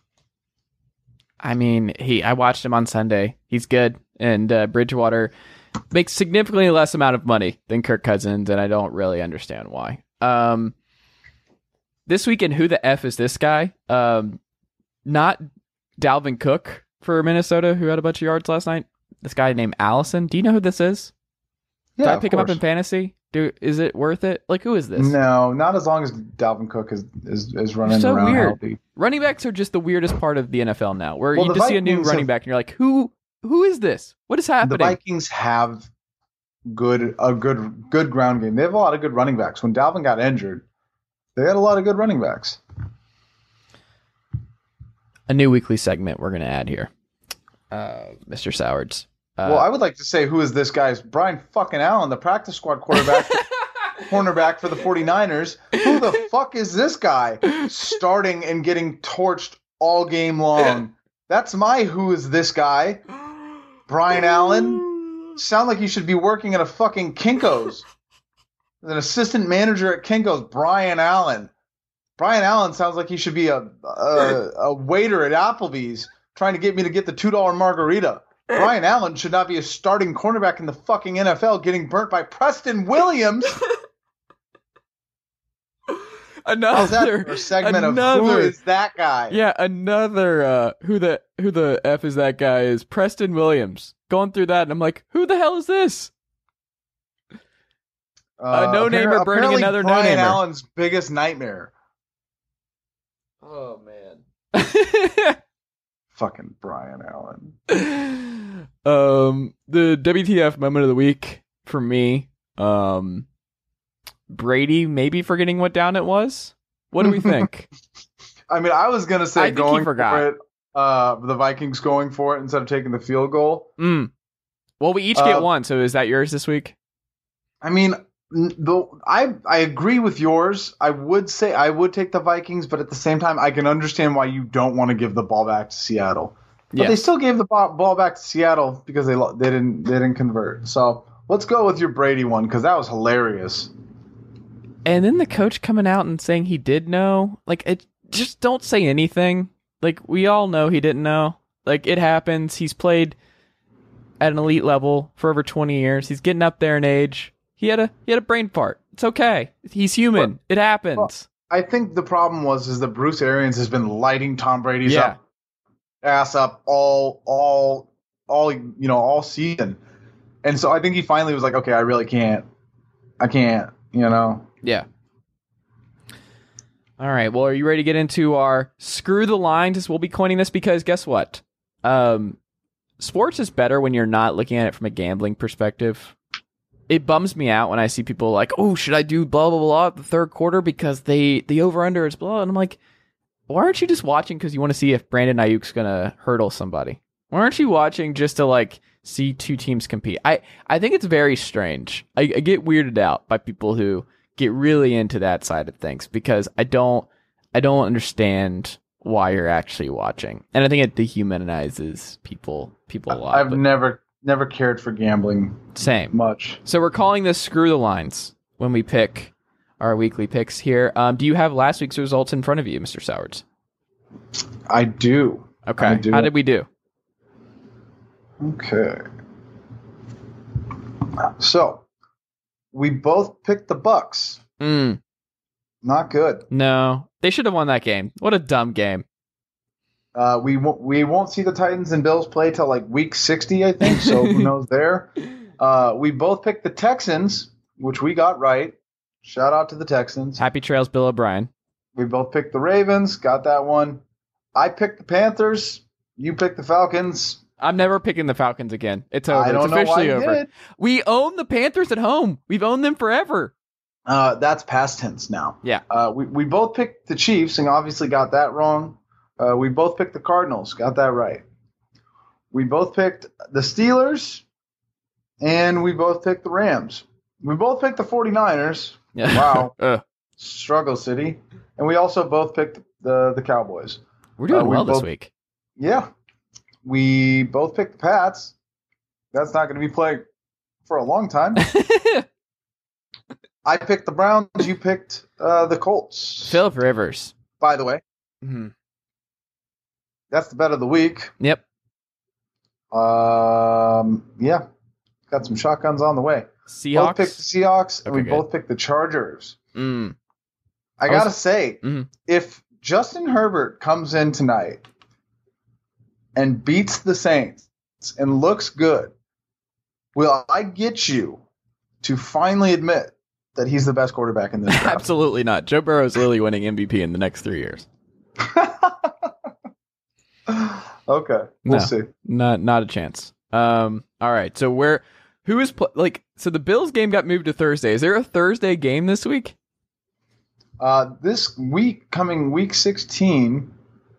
Speaker 7: I watched him on Sunday. He's good, and Bridgewater makes significantly less amount of money than Kirk Cousins, and I don't really understand why. This weekend, who the F is this guy? Not Dalvin Cook for Minnesota, who had a bunch of yards last night. This guy named Allison. Do you know who this is?
Speaker 8: Yeah,
Speaker 7: did I pick him up in fantasy? Is it worth it? Like, who is this?
Speaker 8: No, not as long as Dalvin Cook is running
Speaker 7: so
Speaker 8: around
Speaker 7: weird.
Speaker 8: healthy.
Speaker 7: Running backs are just the weirdest part of the NFL now, where you just see a new running back and you're like, who is this? What is happening?
Speaker 8: The Vikings have a good ground game. They have a lot of good running backs. When Dalvin got injured, they had a lot of good running backs.
Speaker 7: A new weekly segment we're going to add here, Mr. Sowards.
Speaker 8: Well, I would like to say who is this guy? It's Brian fucking Allen, the practice squad quarterback, cornerback for the 49ers. Who the fuck is this guy starting and getting torched all game long? That's my who is this guy. Brian Allen. Sound like you should be working at a fucking Kinko's. An assistant manager at Kinko's, Brian Allen. Brian Allen sounds like he should be a waiter at Applebee's trying to get me to get the $2 margarita. Brian Allen should not be a starting cornerback in the fucking NFL getting burnt by Preston Williams.
Speaker 7: Another
Speaker 8: segment of who is that guy?
Speaker 7: Yeah, another who the F is that guy is Preston Williams. Going through that and I'm like, who the hell is this? A no-namer burning another no-namer.
Speaker 8: Brian Allen's biggest nightmare.
Speaker 7: Oh man.
Speaker 8: Fucking Brian Allen.
Speaker 7: The WTF moment of the week for me, Brady maybe forgetting what down it was. What do we think?
Speaker 8: I was going to say going for it. The Vikings going for it instead of taking the field goal.
Speaker 7: Well, we each get one. So is that yours this week?
Speaker 8: I agree with yours. I would say I would take the Vikings, but at the same time, I can understand why you don't want to give the ball back to Seattle. But they still gave the ball back to Seattle because they didn't convert. So let's go with your Brady one because that was hilarious.
Speaker 7: And then the coach coming out and saying he did know. Just don't say anything. We all know he didn't know. It happens. He's played at an elite level for over 20 years. He's getting up there in age. He had a brain fart. It's okay. He's human. It happens.
Speaker 8: Well, I think the problem is that Bruce Arians has been lighting Tom Brady's ass up all season. And so I think he finally was like, okay, I can't,
Speaker 7: Yeah. All right. Well, are you ready to get into our screw the lines? We'll be coining this because guess what? Sports is better when you're not looking at it from a gambling perspective. It bums me out when I see people like, oh, should I do blah, blah, blah at the third quarter because the over-under is blah. And I'm like, why aren't you just watching because you want to see if Brandon Ayuk's going to hurdle somebody? Why aren't you watching just to see two teams compete? I think it's very strange. I get weirded out by people who get really into that side of things because I don't understand why you're actually watching. And I think it dehumanizes people a lot.
Speaker 8: I've never cared for gambling much.
Speaker 7: So we're calling this screw the lines when we pick our weekly picks here. Do you have last week's results in front of you, Mr. Sowards?
Speaker 8: I do.
Speaker 7: Okay.
Speaker 8: I do.
Speaker 7: How did we do?
Speaker 8: Okay. So we both picked the Bucks. Not good.
Speaker 7: No, they should have won that game. What a dumb game.
Speaker 8: We won't see the Titans and Bills play till week 60, I think. So who knows there? We both picked the Texans, which we got right. Shout out to the Texans.
Speaker 7: Happy trails, Bill O'Brien.
Speaker 8: We both picked the Ravens. Got that one. I picked the Panthers. You picked the Falcons.
Speaker 7: I'm never picking the Falcons again. It's over.
Speaker 8: I don't
Speaker 7: it's officially
Speaker 8: know why you
Speaker 7: over.
Speaker 8: did.
Speaker 7: We own the Panthers at home. We've owned them forever.
Speaker 8: That's past tense now.
Speaker 7: Yeah.
Speaker 8: We both picked the Chiefs and obviously got that wrong. We both picked the Cardinals. Got that right. We both picked the Steelers, and we both picked the Rams. We both picked the 49ers.
Speaker 7: Yeah.
Speaker 8: Wow. Struggle City. And we also both picked the Cowboys.
Speaker 7: We're doing well this week.
Speaker 8: Yeah. We both picked the Pats. That's not going to be playing for a long time. I picked the Browns. You picked the Colts.
Speaker 7: Phillip Rivers.
Speaker 8: By the way.
Speaker 7: Mm-hmm.
Speaker 8: That's the bet of the week.
Speaker 7: Yep.
Speaker 8: Yeah. Got some shotguns on the way.
Speaker 7: Seahawks?
Speaker 8: Both picked the Seahawks, and
Speaker 7: Okay,
Speaker 8: we both picked the Chargers.
Speaker 7: Mm.
Speaker 8: I got to say, if Justin Herbert comes in tonight and beats the Saints and looks good, will I get you to finally admit that he's the best quarterback in this draft?
Speaker 7: Absolutely not. Joe Burrow is literally winning MVP in the next 3 years.
Speaker 8: Okay, we'll see.
Speaker 7: Not a chance. All right. So so the Bills game got moved to Thursday. Is there a Thursday game this week?
Speaker 8: This week, coming week 16,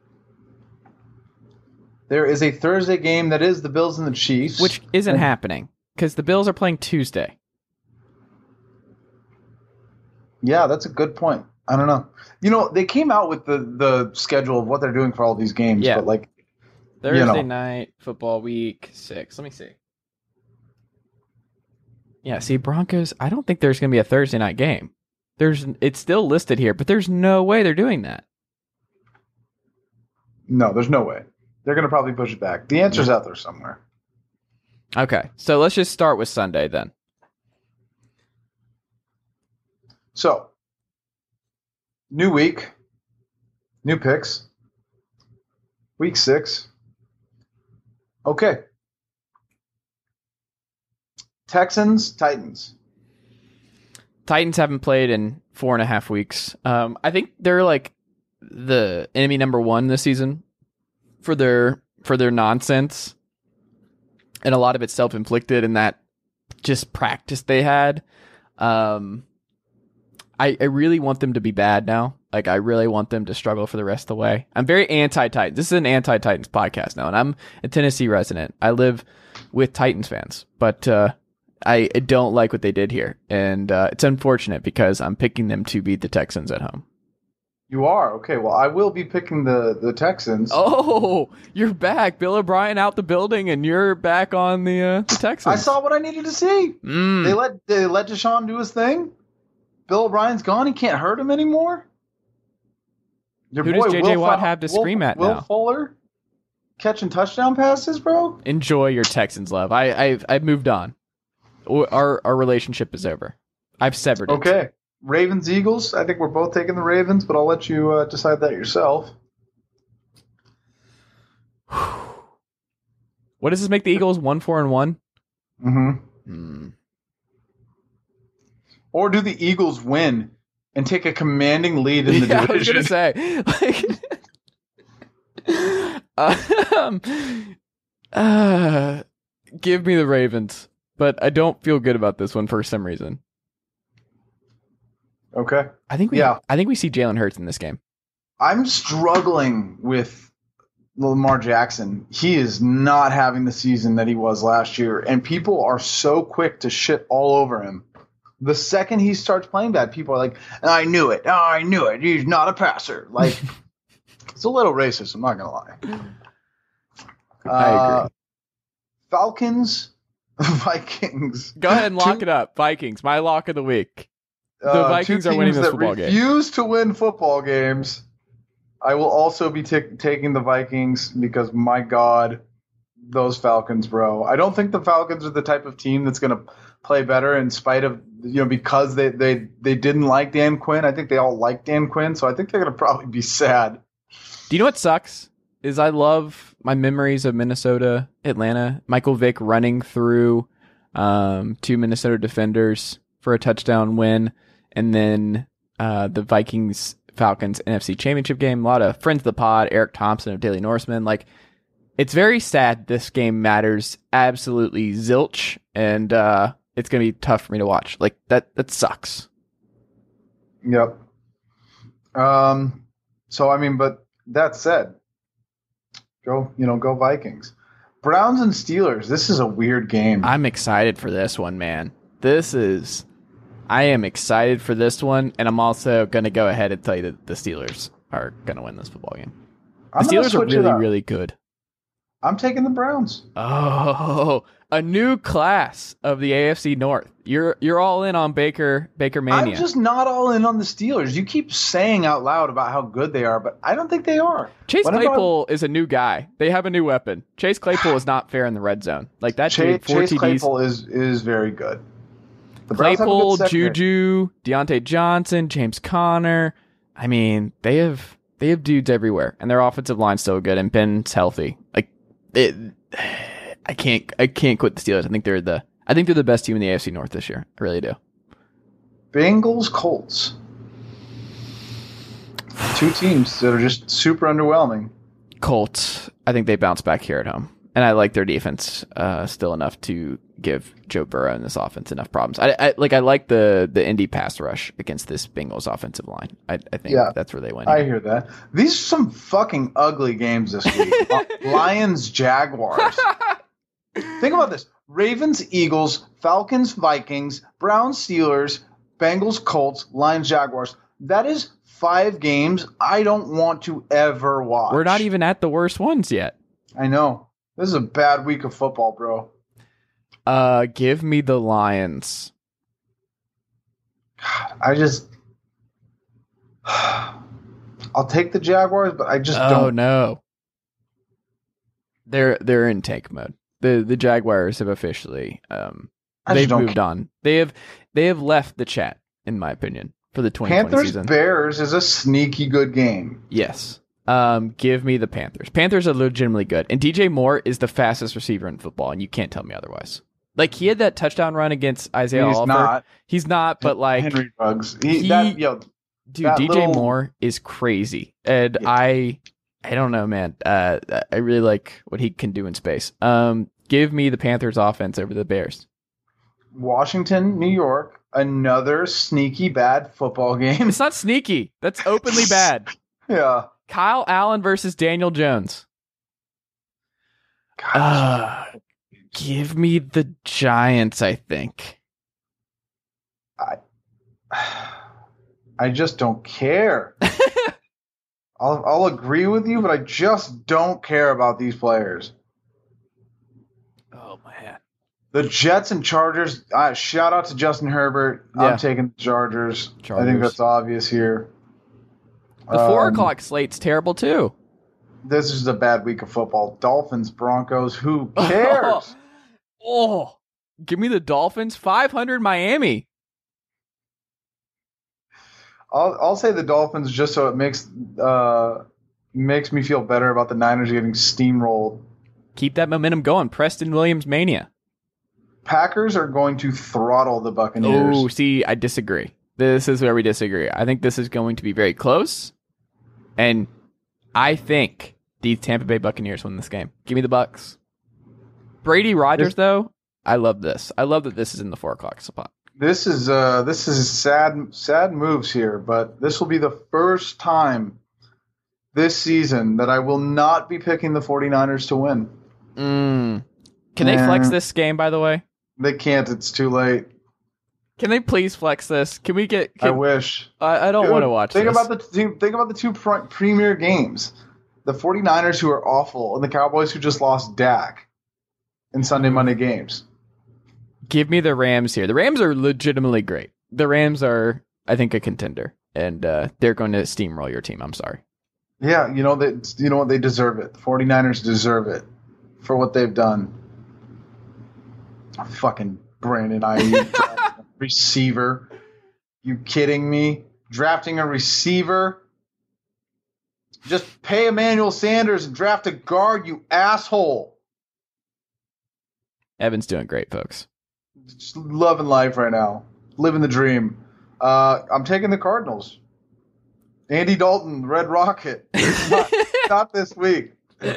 Speaker 8: there is a Thursday game that is the Bills and the Chiefs,
Speaker 7: which isn't happening because the Bills are playing Tuesday.
Speaker 8: Yeah, that's a good point. I don't know. They came out with the schedule of what they're doing for all these games, but
Speaker 7: Thursday night football week 6. Let me see. Yeah, see, Broncos, I don't think there's going to be a Thursday night game. It's still listed here, but there's no way they're doing that.
Speaker 8: No, there's no way. They're going to probably push it back. The answer's out there somewhere.
Speaker 7: Okay, so let's just start with Sunday then.
Speaker 8: So, new week, new picks, week 6. Okay. Texans, Titans.
Speaker 7: Titans haven't played in 4.5 weeks. I think they're the enemy number 1 this season for their nonsense, and a lot of it's self-inflicted in that just practice they had. I really want them to be bad now. I really want them to struggle for the rest of the way. I'm very anti-Titans. This is an anti-Titans podcast now, and I'm a Tennessee resident. I live with Titans fans, but I don't like what they did here, and it's unfortunate because I'm picking them to beat the Texans at home.
Speaker 8: You are? Okay, well, I will be picking the Texans.
Speaker 7: Oh, you're back. Bill O'Brien out the building, and you're back on the Texans.
Speaker 8: I saw what I needed to see. They let Deshaun do his thing. Bill O'Brien's gone. He can't hurt him anymore. Your
Speaker 7: Who
Speaker 8: boy
Speaker 7: does J.J.
Speaker 8: Will
Speaker 7: Watt
Speaker 8: Fu-
Speaker 7: have to
Speaker 8: Will-
Speaker 7: scream at
Speaker 8: Will
Speaker 7: now?
Speaker 8: Fuller catching touchdown passes, bro.
Speaker 7: Enjoy your Texans love. I've moved on. Our relationship is over. I've severed it.
Speaker 8: Okay. Ravens, Eagles. I think we're both taking the Ravens, but I'll let you decide that yourself.
Speaker 7: What does this make the Eagles 1-4-1?
Speaker 8: Mm-hmm. Or do the Eagles win and take a commanding lead in the division?
Speaker 7: I was gonna say, give me the Ravens, but I don't feel good about this one for some reason.
Speaker 8: Okay.
Speaker 7: I think we see Jalen Hurts in this game.
Speaker 8: I'm struggling with Lamar Jackson. He is not having the season that he was last year, and people are so quick to shit all over him. The second he starts playing bad, people are like, I knew it. He's not a passer. Like, it's a little racist, I'm not going to lie.
Speaker 7: I agree.
Speaker 8: Falcons, Vikings.
Speaker 7: Go ahead and lock it up. Vikings, my lock of the week. The Vikings are winning this football game.
Speaker 8: Refuse to win football games. I will also be taking the Vikings because, my God, those Falcons, bro. I don't think the Falcons are the type of team that's going to play better in spite of, because they didn't like Dan Quinn. I think they all like Dan Quinn, so I think they're going to probably be sad.
Speaker 7: Do you know what sucks? Is I love my memories of Minnesota, Atlanta, Michael Vick running through 2 Minnesota defenders for a touchdown win, and then the Vikings Falcons NFC Championship game. A lot of friends of the pod, Eric Thompson of Daily Norseman. Like, it's very sad this game matters absolutely zilch, and it's going to be tough for me to watch. Like, that sucks.
Speaker 8: Yep. So, I mean, but that said, go Vikings. Browns and Steelers. This is a weird game.
Speaker 7: I'm excited for this one, man. I am excited for this one, and I'm also going to go ahead and tell you that the Steelers are going to win this football game. The Steelers are really, really good.
Speaker 8: I'm taking the Browns.
Speaker 7: Oh, a new class of the AFC North. You're all in on Baker Mania.
Speaker 8: I'm just not all in on the Steelers. You keep saying out loud about how good they are, but I don't think they are.
Speaker 7: Chase Claypool is a new guy. They have a new weapon. Chase Claypool is not fair in the red zone. Like that dude, 4
Speaker 8: Chase
Speaker 7: TDs.
Speaker 8: Claypool is very good. The
Speaker 7: Claypool, Juju, Deontay Johnson, James Conner. I mean, they have dudes everywhere, and their offensive line's so good, and Ben's healthy. Like I can't quit the Steelers. I think they're the best team in the AFC North this year. I really do.
Speaker 8: Bengals, Colts. 2 teams that are just super underwhelming.
Speaker 7: Colts, I think they bounce back here at home. And I like their defense still enough to give Joe Burrow and this offense enough problems. I like the Indy pass rush against this Bengals offensive line. I think that's where they win.
Speaker 8: I hear that. These are some fucking ugly games this week. Lions, Jaguars. Think about this. Ravens, Eagles, Falcons, Vikings, Browns, Steelers, Bengals, Colts, Lions, Jaguars. That is 5 games I don't want to ever watch.
Speaker 7: We're not even at the worst ones yet.
Speaker 8: I know. This is a bad week of football, bro.
Speaker 7: Give me the Lions.
Speaker 8: God, I'll take the Jaguars, but I just don't.
Speaker 7: Oh no. They're in tank mode. The Jaguars have officially they've moved on. They have left the chat, in my opinion, for the 2020
Speaker 8: Panthers
Speaker 7: season.
Speaker 8: Bears is a sneaky good game.
Speaker 7: Yes. Give me the Panthers. Panthers are legitimately good. And DJ Moore is the fastest receiver in football, and you can't tell me otherwise. Like, he had that touchdown run against Isaiah Oliver. He's not, but like
Speaker 8: Henry Ruggs.
Speaker 7: DJ Moore is crazy. And yeah. I don't know, man. I really like what he can do in space. Give me the Panthers offense over the Bears.
Speaker 8: Washington, New York, another sneaky bad football game.
Speaker 7: It's not sneaky. That's openly bad.
Speaker 8: Yeah.
Speaker 7: Kyle Allen versus Daniel Jones. Give me the Giants, I think.
Speaker 8: I just don't care. I'll agree with you, but I just don't care about these players.
Speaker 7: Oh, man.
Speaker 8: The Jets and Chargers. Shout out to Justin Herbert.
Speaker 7: Yeah.
Speaker 8: I'm taking the Chargers. I think that's obvious here.
Speaker 7: The 4 o'clock slate's terrible too.
Speaker 8: This is a bad week of football. Dolphins, Broncos. Who cares?
Speaker 7: Give me the Dolphins. 500 Miami.
Speaker 8: I'll say the Dolphins just so it makes me feel better about the Niners getting steamrolled.
Speaker 7: Keep that momentum going. Preston Williams mania.
Speaker 8: Packers are going to throttle the Buccaneers.
Speaker 7: Oh, see, I disagree. This is where we disagree. I think this is going to be very close, and I think the Tampa Bay Buccaneers win this game. Give me the Bucs. Brady Rodgers, though, I love this. I love that this is in the 4 o'clock spot. This is
Speaker 8: sad moves here, but this will be the first time this season that I will not be picking the 49ers to win.
Speaker 7: Can they flex this game, by the way?
Speaker 8: They can't. It's too late.
Speaker 7: Can they please flex this? Can we get...
Speaker 8: I wish.
Speaker 7: I don't want to watch this.
Speaker 8: Think about the two premier games. The 49ers, who are awful, and the Cowboys, who just lost Dak in Sunday, Monday games.
Speaker 7: Give me the Rams here. The Rams are legitimately great. The Rams are, I think, a contender, and they're going to steamroll your team. I'm sorry.
Speaker 8: Yeah, you know what? They deserve it. The 49ers deserve it for what they've done. Fucking Brandon Ayuk, receiver. You kidding me? Drafting a receiver? Just pay Emmanuel Sanders and draft a guard, you asshole.
Speaker 7: Evan's doing great, folks.
Speaker 8: Just loving life right now. Living the dream. I'm taking the Cardinals. Andy Dalton, Red Rocket. Not this week.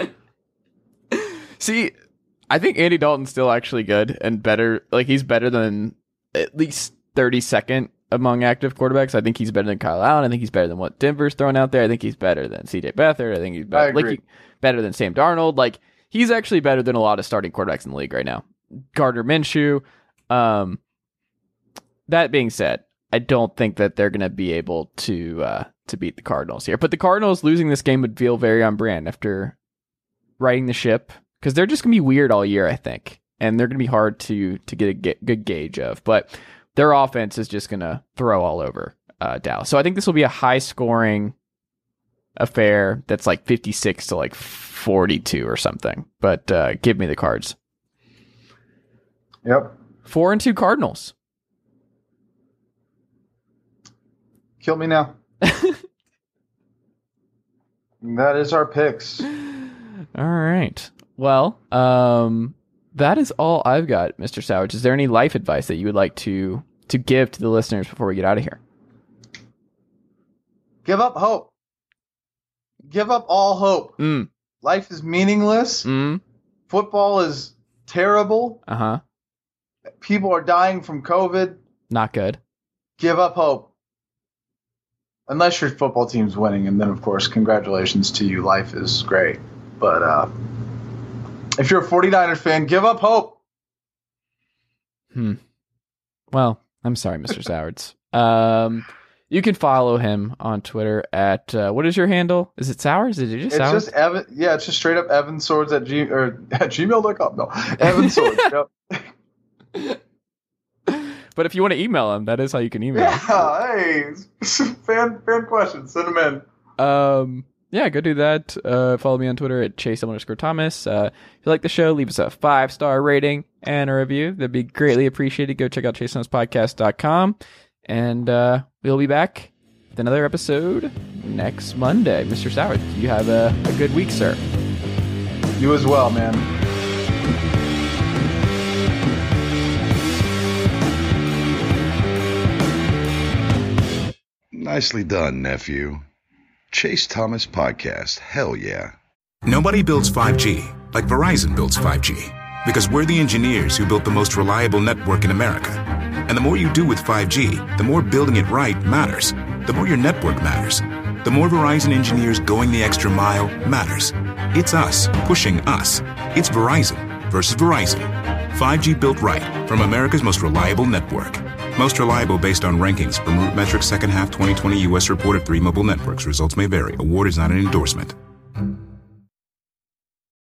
Speaker 7: See, I think Andy Dalton's still actually good and better. Like, he's better than at least 32nd among active quarterbacks. I think he's better than Kyle Allen. I think he's better than what Denver's throwing out there. I think he's better than CJ Beathard. I think he's better, better than Sam Darnold. Like, he's actually better than a lot of starting quarterbacks in the league right now. Gardner Minshew. That being said, I don't think that they're going to be able to beat the Cardinals here. But the Cardinals losing this game would feel very on brand after riding the ship, because they're just going to be weird all year, I think. And they're going to be hard to get a good gauge of. But their offense is just going to throw all over Dallas. So I think this will be a high-scoring affair that's like 56 to like 42 or something. But give me the Cards.
Speaker 8: Yep.
Speaker 7: 4-2 Cardinals.
Speaker 8: Kill me now. That is our picks.
Speaker 7: All right. Well, that is all I've got, Mr. Sowage. Is there any life advice that you would like to give to the listeners before we get out of here?
Speaker 8: Give up hope. Give up all hope. Life is meaningless. Football is terrible. People are dying from COVID.
Speaker 7: Not good.
Speaker 8: Give up hope. Unless your football team's winning, and then, of course, congratulations to you. Life is great. But if you're a 49ers fan, give up hope.
Speaker 7: Well, I'm sorry, Mr. Sowards. You can follow him on Twitter at, what is your handle? Is it Sowards? Is it just Sowards?
Speaker 8: It's just Evan. Yeah, it's just straight up Evan Swords at gmail.com. No, Evan Swords. Yep.
Speaker 7: But if you want to email him, that is how you can email him.
Speaker 8: Yeah, hey, fan questions, send them in.
Speaker 7: Yeah, go do that. Follow me on Twitter at Chase_Thomas. If you like the show, leave us a 5-star rating and a review. That'd be greatly appreciated. Go check out ChaseThomasPodcast.com. And we'll be back with another episode next Monday. Mr. Soward, you have a good week, sir.
Speaker 8: You as well, man.
Speaker 9: Nicely done, nephew. Chase Thomas Podcast. Hell yeah.
Speaker 10: Nobody builds 5G like Verizon builds 5G. Because we're the engineers who built the most reliable network in America. And the more you do with 5G, the more building it right matters. The more your network matters. The more Verizon engineers going the extra mile matters. It's us pushing us. It's Verizon versus Verizon. 5G built right from America's most reliable network. Most reliable based on rankings from RootMetrics second half 2020 U.S. report of 3 mobile networks. Results may vary. Award is not an endorsement.